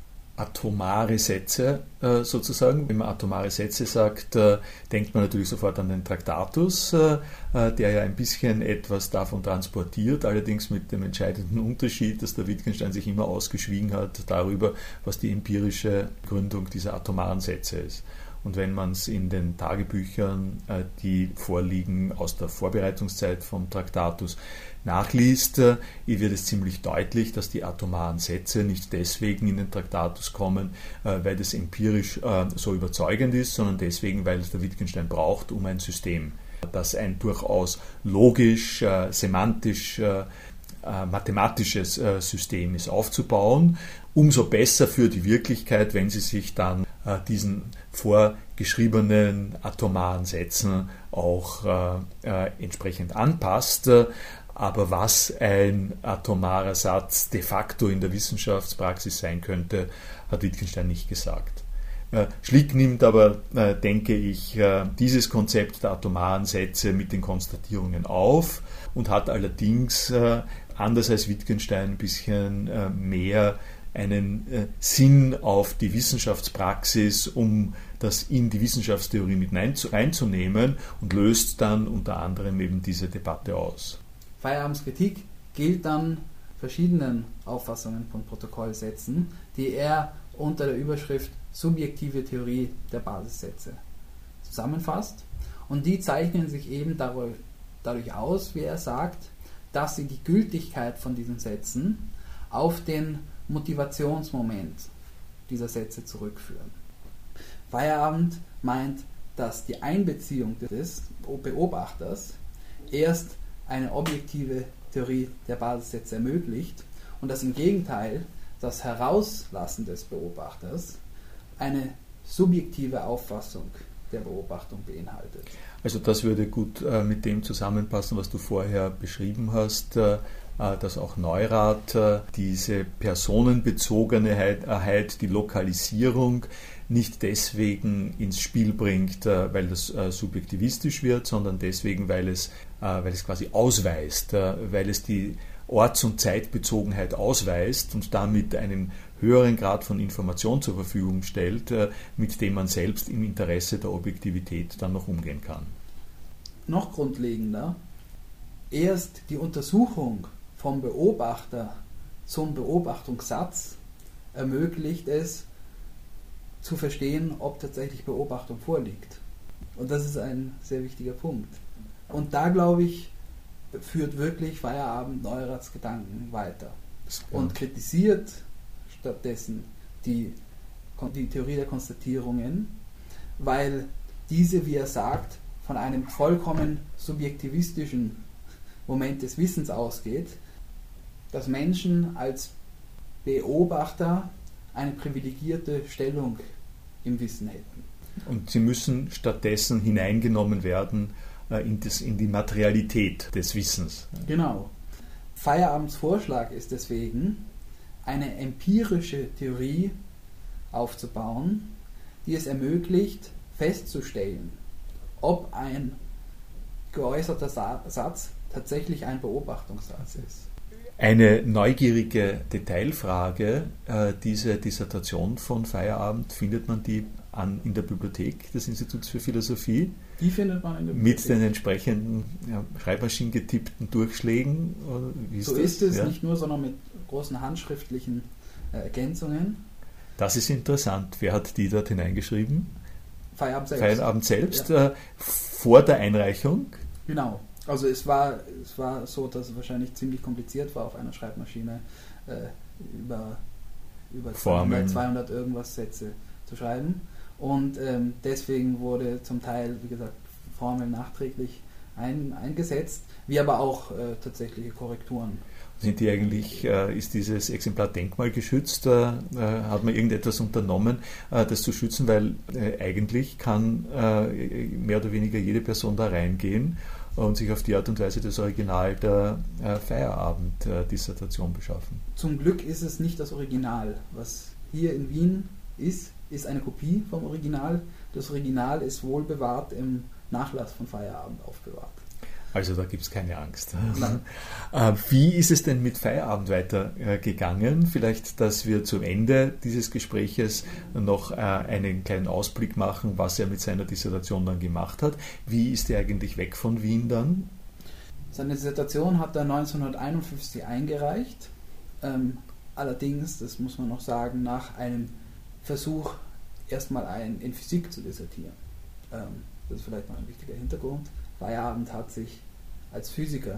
Speaker 2: Atomare Sätze äh, sozusagen. Wenn man atomare Sätze sagt, äh, denkt man natürlich sofort an den Traktatus, äh, der ja ein bisschen etwas davon transportiert, allerdings mit dem entscheidenden Unterschied, dass der Wittgenstein sich immer ausgeschwiegen hat darüber, was die empirische Gründung dieser atomaren Sätze ist. Und wenn man es in den Tagebüchern, äh, die vorliegen aus der Vorbereitungszeit vom Traktatus, nachliest, äh, wird es ziemlich deutlich, dass die atomaren Sätze nicht deswegen in den Traktatus kommen, äh, weil das empirisch äh, so überzeugend ist, sondern deswegen, weil es der Wittgenstein braucht, um ein System, das ein durchaus logisch, äh, semantisch, äh, äh, mathematisches äh, System ist, aufzubauen. Umso besser für die Wirklichkeit, wenn sie sich dann äh, diesen vorgeschriebenen atomaren Sätzen auch äh, äh, entsprechend anpasst. Aber was ein atomarer Satz de facto in der Wissenschaftspraxis sein könnte, hat Wittgenstein nicht gesagt. Äh, Schlick nimmt aber, äh, denke ich, äh, dieses Konzept der atomaren Sätze mit den Konstatierungen auf und hat allerdings, äh, anders als Wittgenstein, ein bisschen äh, mehr einen äh, Sinn auf die Wissenschaftspraxis, um das in die Wissenschaftstheorie mit reinzunehmen, und löst dann unter anderem eben diese Debatte aus.
Speaker 3: Feyerabends Kritik gilt dann verschiedenen Auffassungen von Protokollsätzen, die er unter der Überschrift subjektive Theorie der Basissätze zusammenfasst. Und die zeichnen sich eben dadurch aus, wie er sagt, dass sie die Gültigkeit von diesen Sätzen auf den Motivationsmoment dieser Sätze zurückführen. Feierabend meint, dass die Einbeziehung des Beobachters erst eine objektive Theorie der Basissätze ermöglicht und dass im Gegenteil das Herauslassen des Beobachters eine subjektive Auffassung der Beobachtung beinhaltet.
Speaker 2: Also das würde gut äh, mit dem zusammenpassen, was du vorher beschrieben hast, äh, dass auch Neurath äh, diese Personenbezogenheit, die Lokalisierung nicht deswegen ins Spiel bringt, äh, weil das äh, subjektivistisch wird, sondern deswegen, weil es, äh, weil es quasi ausweist, äh, weil es die Orts- und Zeitbezogenheit ausweist und damit einen höheren Grad von Information zur Verfügung stellt, äh, mit dem man selbst im Interesse der Objektivität dann noch umgehen kann.
Speaker 3: Noch grundlegender, erst die Untersuchung vom Beobachter zum Beobachtungssatz ermöglicht es, zu verstehen, ob tatsächlich Beobachtung vorliegt. Und das ist ein sehr wichtiger Punkt. Und da, glaube ich, führt wirklich Feierabend Neuraths Gedanken weiter und kritisiert stattdessen die, die Theorie der Konstatierungen, weil diese, wie er sagt, von einem vollkommen subjektivistischen Moment des Wissens ausgeht, dass Menschen als Beobachter eine privilegierte Stellung im Wissen hätten.
Speaker 2: Und sie müssen stattdessen hineingenommen werden äh, in, das, in die Materialität des Wissens.
Speaker 3: Genau. Feyerabends Vorschlag ist deswegen, eine empirische Theorie aufzubauen, die es ermöglicht, festzustellen, ob ein geäußerter Sa- Satz tatsächlich ein Beobachtungssatz ist.
Speaker 2: Eine neugierige Detailfrage, äh, diese Dissertation von Feyerabend, findet man die an, in der Bibliothek des Instituts für Philosophie?
Speaker 3: Die findet man in der Bibliothek.
Speaker 2: Mit den entsprechenden ja, Schreibmaschinen getippten Durchschlägen? Oder wie ist
Speaker 3: so
Speaker 2: das?
Speaker 3: ist es,
Speaker 2: ja.
Speaker 3: Nicht nur, sondern mit großen handschriftlichen äh, Ergänzungen.
Speaker 2: Das ist interessant. Wer hat die dort hineingeschrieben?
Speaker 3: Feierabend selbst.
Speaker 2: Feierabend selbst,
Speaker 3: Ja.
Speaker 2: äh, vor der Einreichung?
Speaker 3: Genau. Also es war, es war so, dass es wahrscheinlich ziemlich kompliziert war, auf einer Schreibmaschine äh, über, über
Speaker 2: Formeln.
Speaker 3: zweihundert irgendwas Sätze zu schreiben. Und ähm, deswegen wurde zum Teil, wie gesagt, Formeln nachträglich ein, eingesetzt, wie aber auch äh, tatsächliche Korrekturen.
Speaker 2: Sind die eigentlich, äh, ist dieses Exemplar denkmalgeschützt? Äh, hat man irgendetwas unternommen, äh, das zu schützen? Weil äh, eigentlich kann äh, mehr oder weniger jede Person da reingehen und sich auf die Art und Weise das Original der äh, Feierabend-Dissertation beschaffen.
Speaker 3: Zum Glück ist es nicht das Original. Was hier in Wien ist, ist eine Kopie vom Original. Das Original ist wohl bewahrt im Nachlass von Feierabend aufbewahrt.
Speaker 2: Also da gibt es keine Angst.
Speaker 3: Nein.
Speaker 2: Wie ist es denn mit Feierabend weitergegangen? Vielleicht, dass wir zum Ende dieses Gespräches noch einen kleinen Ausblick machen, was er mit seiner Dissertation dann gemacht hat. Wie ist er eigentlich weg von Wien dann?
Speaker 3: Seine Dissertation hat er neunzehnhunderteinundfünfzig eingereicht. Ähm, allerdings, das muss man noch sagen, nach einem Versuch, erstmal ein, in Physik zu dissertieren. Ähm, das ist vielleicht noch ein wichtiger Hintergrund. Feierabend hat sich als Physiker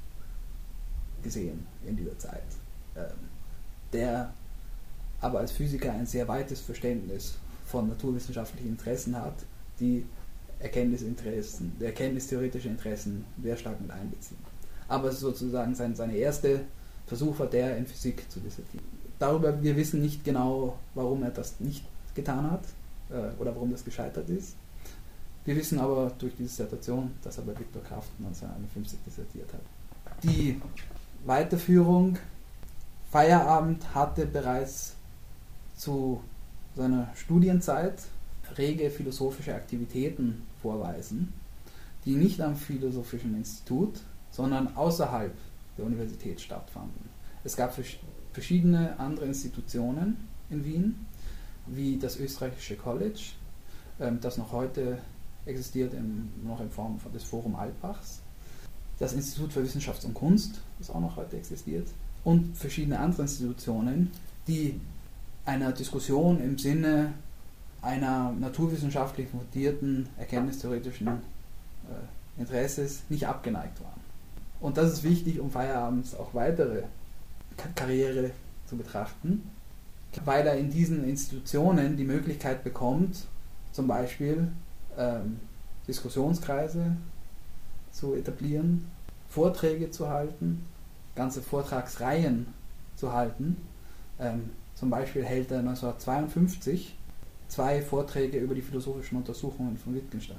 Speaker 3: gesehen in dieser Zeit, ähm, der aber als Physiker ein sehr weites Verständnis von naturwissenschaftlichen Interessen hat, die Erkenntnisinteressen, die erkenntnistheoretische Interessen sehr stark mit einbeziehen. Aber sozusagen sein, seine erste Versuch war der, in Physik zu dissertieren. Darüber, wir wissen nicht genau, warum er das nicht getan hat äh, oder warum das gescheitert ist. Wir wissen aber durch die Dissertation, dass er bei Viktor Kraft neunzehnhunderteinundfünfzig dissertiert hat. Die Weiterführung, Feierabend hatte bereits zu seiner Studienzeit rege philosophische Aktivitäten vorweisen, die nicht am Philosophischen Institut, sondern außerhalb der Universität stattfanden. Es gab verschiedene andere Institutionen in Wien, wie das Österreichische College, das noch heute existiert im, noch in Form des Forum Alpbachs, das Institut für Wissenschaft und Kunst, das auch noch heute existiert, und verschiedene andere Institutionen, die einer Diskussion im Sinne einer naturwissenschaftlich fundierten erkenntnistheoretischen äh, Interesses nicht abgeneigt waren. Und das ist wichtig, um Feierabends auch weitere K- Karriere zu betrachten, weil er in diesen Institutionen die Möglichkeit bekommt, zum Beispiel ähm, Diskussionskreise zu etablieren, Vorträge zu halten, ganze Vortragsreihen zu halten. Ähm, zum Beispiel hält er neunzehnhundertzweiundfünfzig zwei Vorträge über die philosophischen Untersuchungen von Wittgenstein.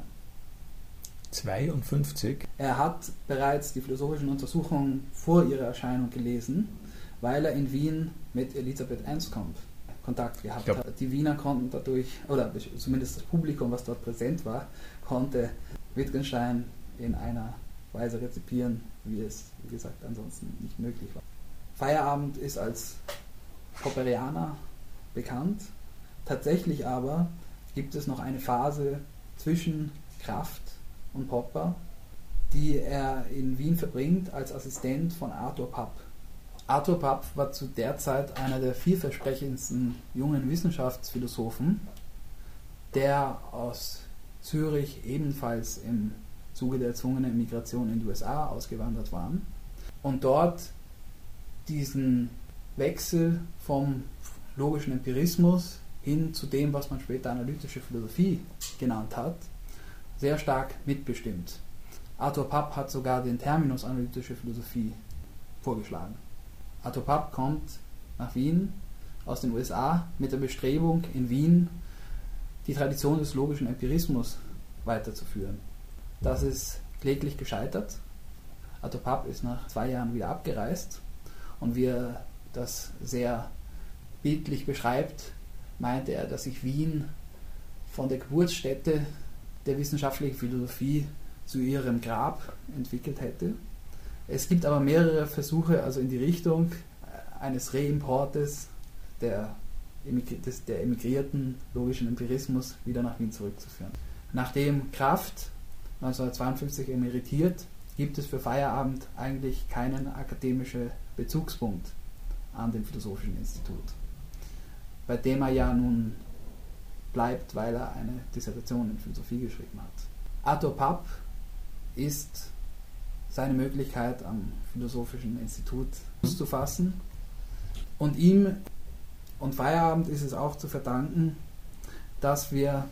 Speaker 2: zweiundfünfzig?
Speaker 3: Er hat bereits die philosophischen Untersuchungen vor ihrer Erscheinung gelesen, weil er in Wien mit Elisabeth Anscombe Kontakt gehabt hat. Die Wiener konnten dadurch, oder zumindest das Publikum, was dort präsent war, konnte Wittgenstein in einer Weise rezipieren, wie es, wie gesagt, ansonsten nicht möglich war. Feierabend ist als Popperianer bekannt. Tatsächlich aber gibt es noch eine Phase zwischen Kraft und Popper, die er in Wien verbringt als Assistent von Arthur Papp. Arthur Papp war zu der Zeit einer der vielversprechendsten jungen Wissenschaftsphilosophen, der aus Zürich ebenfalls im Zuge der erzwungenen Migration in die U S A ausgewandert war und dort diesen Wechsel vom logischen Empirismus hin zu dem, was man später analytische Philosophie genannt hat, sehr stark mitbestimmt. Arthur Papp hat sogar den Terminus analytische Philosophie vorgeschlagen. Arthur Papp kommt nach Wien aus den U S A mit der Bestrebung, in Wien die Tradition des logischen Empirismus weiterzuführen. Das ist kläglich gescheitert. Arthur Papp ist nach zwei Jahren wieder abgereist und wie er das sehr bildlich beschreibt, meinte er, dass sich Wien von der Geburtsstätte der wissenschaftlichen Philosophie zu ihrem Grab entwickelt hätte. Es gibt aber mehrere Versuche, also in die Richtung eines Reimportes der, des, der emigrierten logischen Empirismus wieder nach Wien zurückzuführen. Nachdem Kraft neunzehnhundertzweiundfünfzig emeritiert, gibt es für Feierabend eigentlich keinen akademischen Bezugspunkt an dem Philosophischen Institut, bei dem er ja nun bleibt, weil er eine Dissertation in Philosophie geschrieben hat. Arthur Papp ist seine Möglichkeit, am Philosophischen Institut Fuß zu fassen. Und ihm und Feierabend ist es auch zu verdanken, dass wir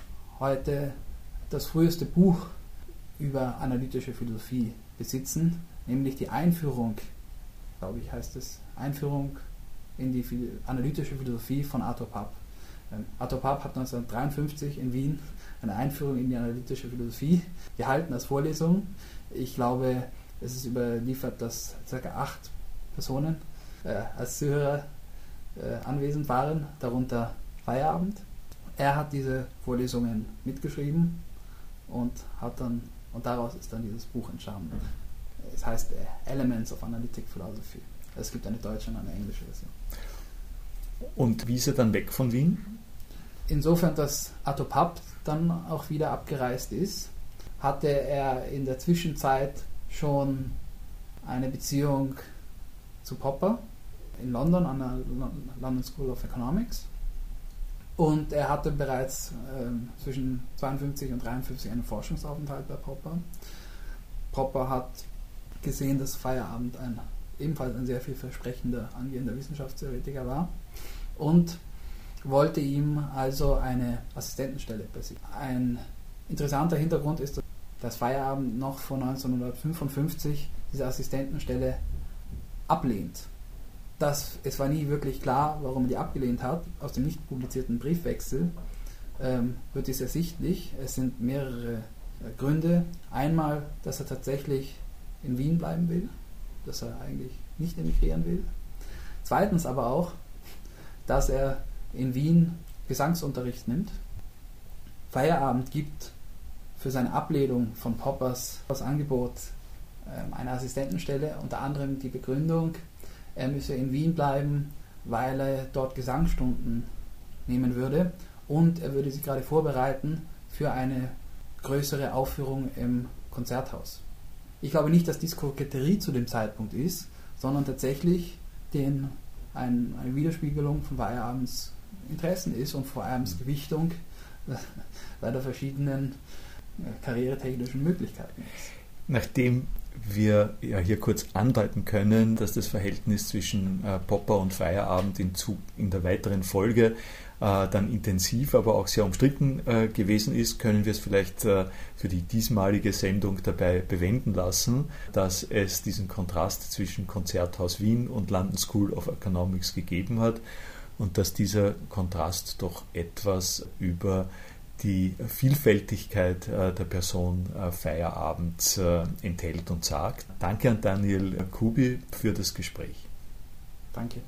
Speaker 3: heute das früheste Buch über analytische Philosophie besitzen, nämlich die Einführung, glaube ich heißt es, Einführung in die analytische Philosophie von Arthur Papp. Ähm, Arthur Papp hat neunzehnhundertdreiundfünfzig in Wien eine Einführung in die analytische Philosophie gehalten als Vorlesung. Ich glaube, es ist überliefert, dass ca. acht Personen äh, als Zuhörer äh, anwesend waren, darunter Feierabend. Er hat diese Vorlesungen mitgeschrieben und hat dann und daraus ist dann dieses Buch entstanden. Es heißt Elements of Analytic Philosophy. Es gibt eine deutsche und eine englische Version.
Speaker 2: Und wie ist er dann weg von Wien?
Speaker 3: Insofern, dass Arthur Papp dann auch wieder abgereist ist, hatte er in der Zwischenzeit schon eine Beziehung zu Popper in London an der London School of Economics. Und er hatte bereits ähm, zwischen zweiundfünfzig und dreiundfünfzig einen Forschungsaufenthalt bei Popper. Popper hat gesehen, dass Feierabend ein, ebenfalls ein sehr vielversprechender, angehender Wissenschaftstheoretiker war und wollte ihm also eine Assistentenstelle besitzen. Ein interessanter Hintergrund ist, dass Feierabend noch von neunzehnhundertfünfundfünfzig diese Assistentenstelle ablehnt. Das, es war nie wirklich klar, warum er die abgelehnt hat. Aus dem nicht publizierten Briefwechsel ähm, wird dies ersichtlich. Es sind mehrere äh, Gründe. Einmal, dass er tatsächlich in Wien bleiben will, dass er eigentlich nicht emigrieren will. Zweitens aber auch, dass er in Wien Gesangsunterricht nimmt. Feierabend gibt für seine Ablehnung von Poppers das Angebot ähm, einer Assistentenstelle, unter anderem die Begründung, er müsse in Wien bleiben, weil er dort Gesangsstunden nehmen würde und er würde sich gerade vorbereiten für eine größere Aufführung im Konzerthaus. Ich glaube nicht, dass dies Koketterie zu dem Zeitpunkt ist, sondern tatsächlich den, ein, eine Widerspiegelung von Feierabends Interessen ist und vor allem Gewichtung bei der verschiedenen karrieretechnischen Möglichkeiten ist.
Speaker 2: Nachdem wir ja hier kurz andeuten können, dass das Verhältnis zwischen äh, Popper und Feierabend in, zu, in der weiteren Folge äh, dann intensiv, aber auch sehr umstritten äh, gewesen ist, können wir es vielleicht äh, für die diesmalige Sendung dabei bewenden lassen, dass es diesen Kontrast zwischen Konzerthaus Wien und London School of Economics gegeben hat und dass dieser Kontrast doch etwas über die Vielfältigkeit äh, der Person äh, Feierabends äh, enthält und sagt. Danke an Daniel Kubi für das Gespräch.
Speaker 3: Danke.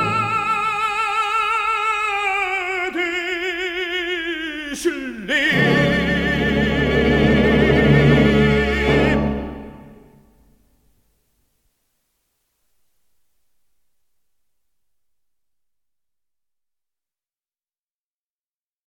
Speaker 4: Schließ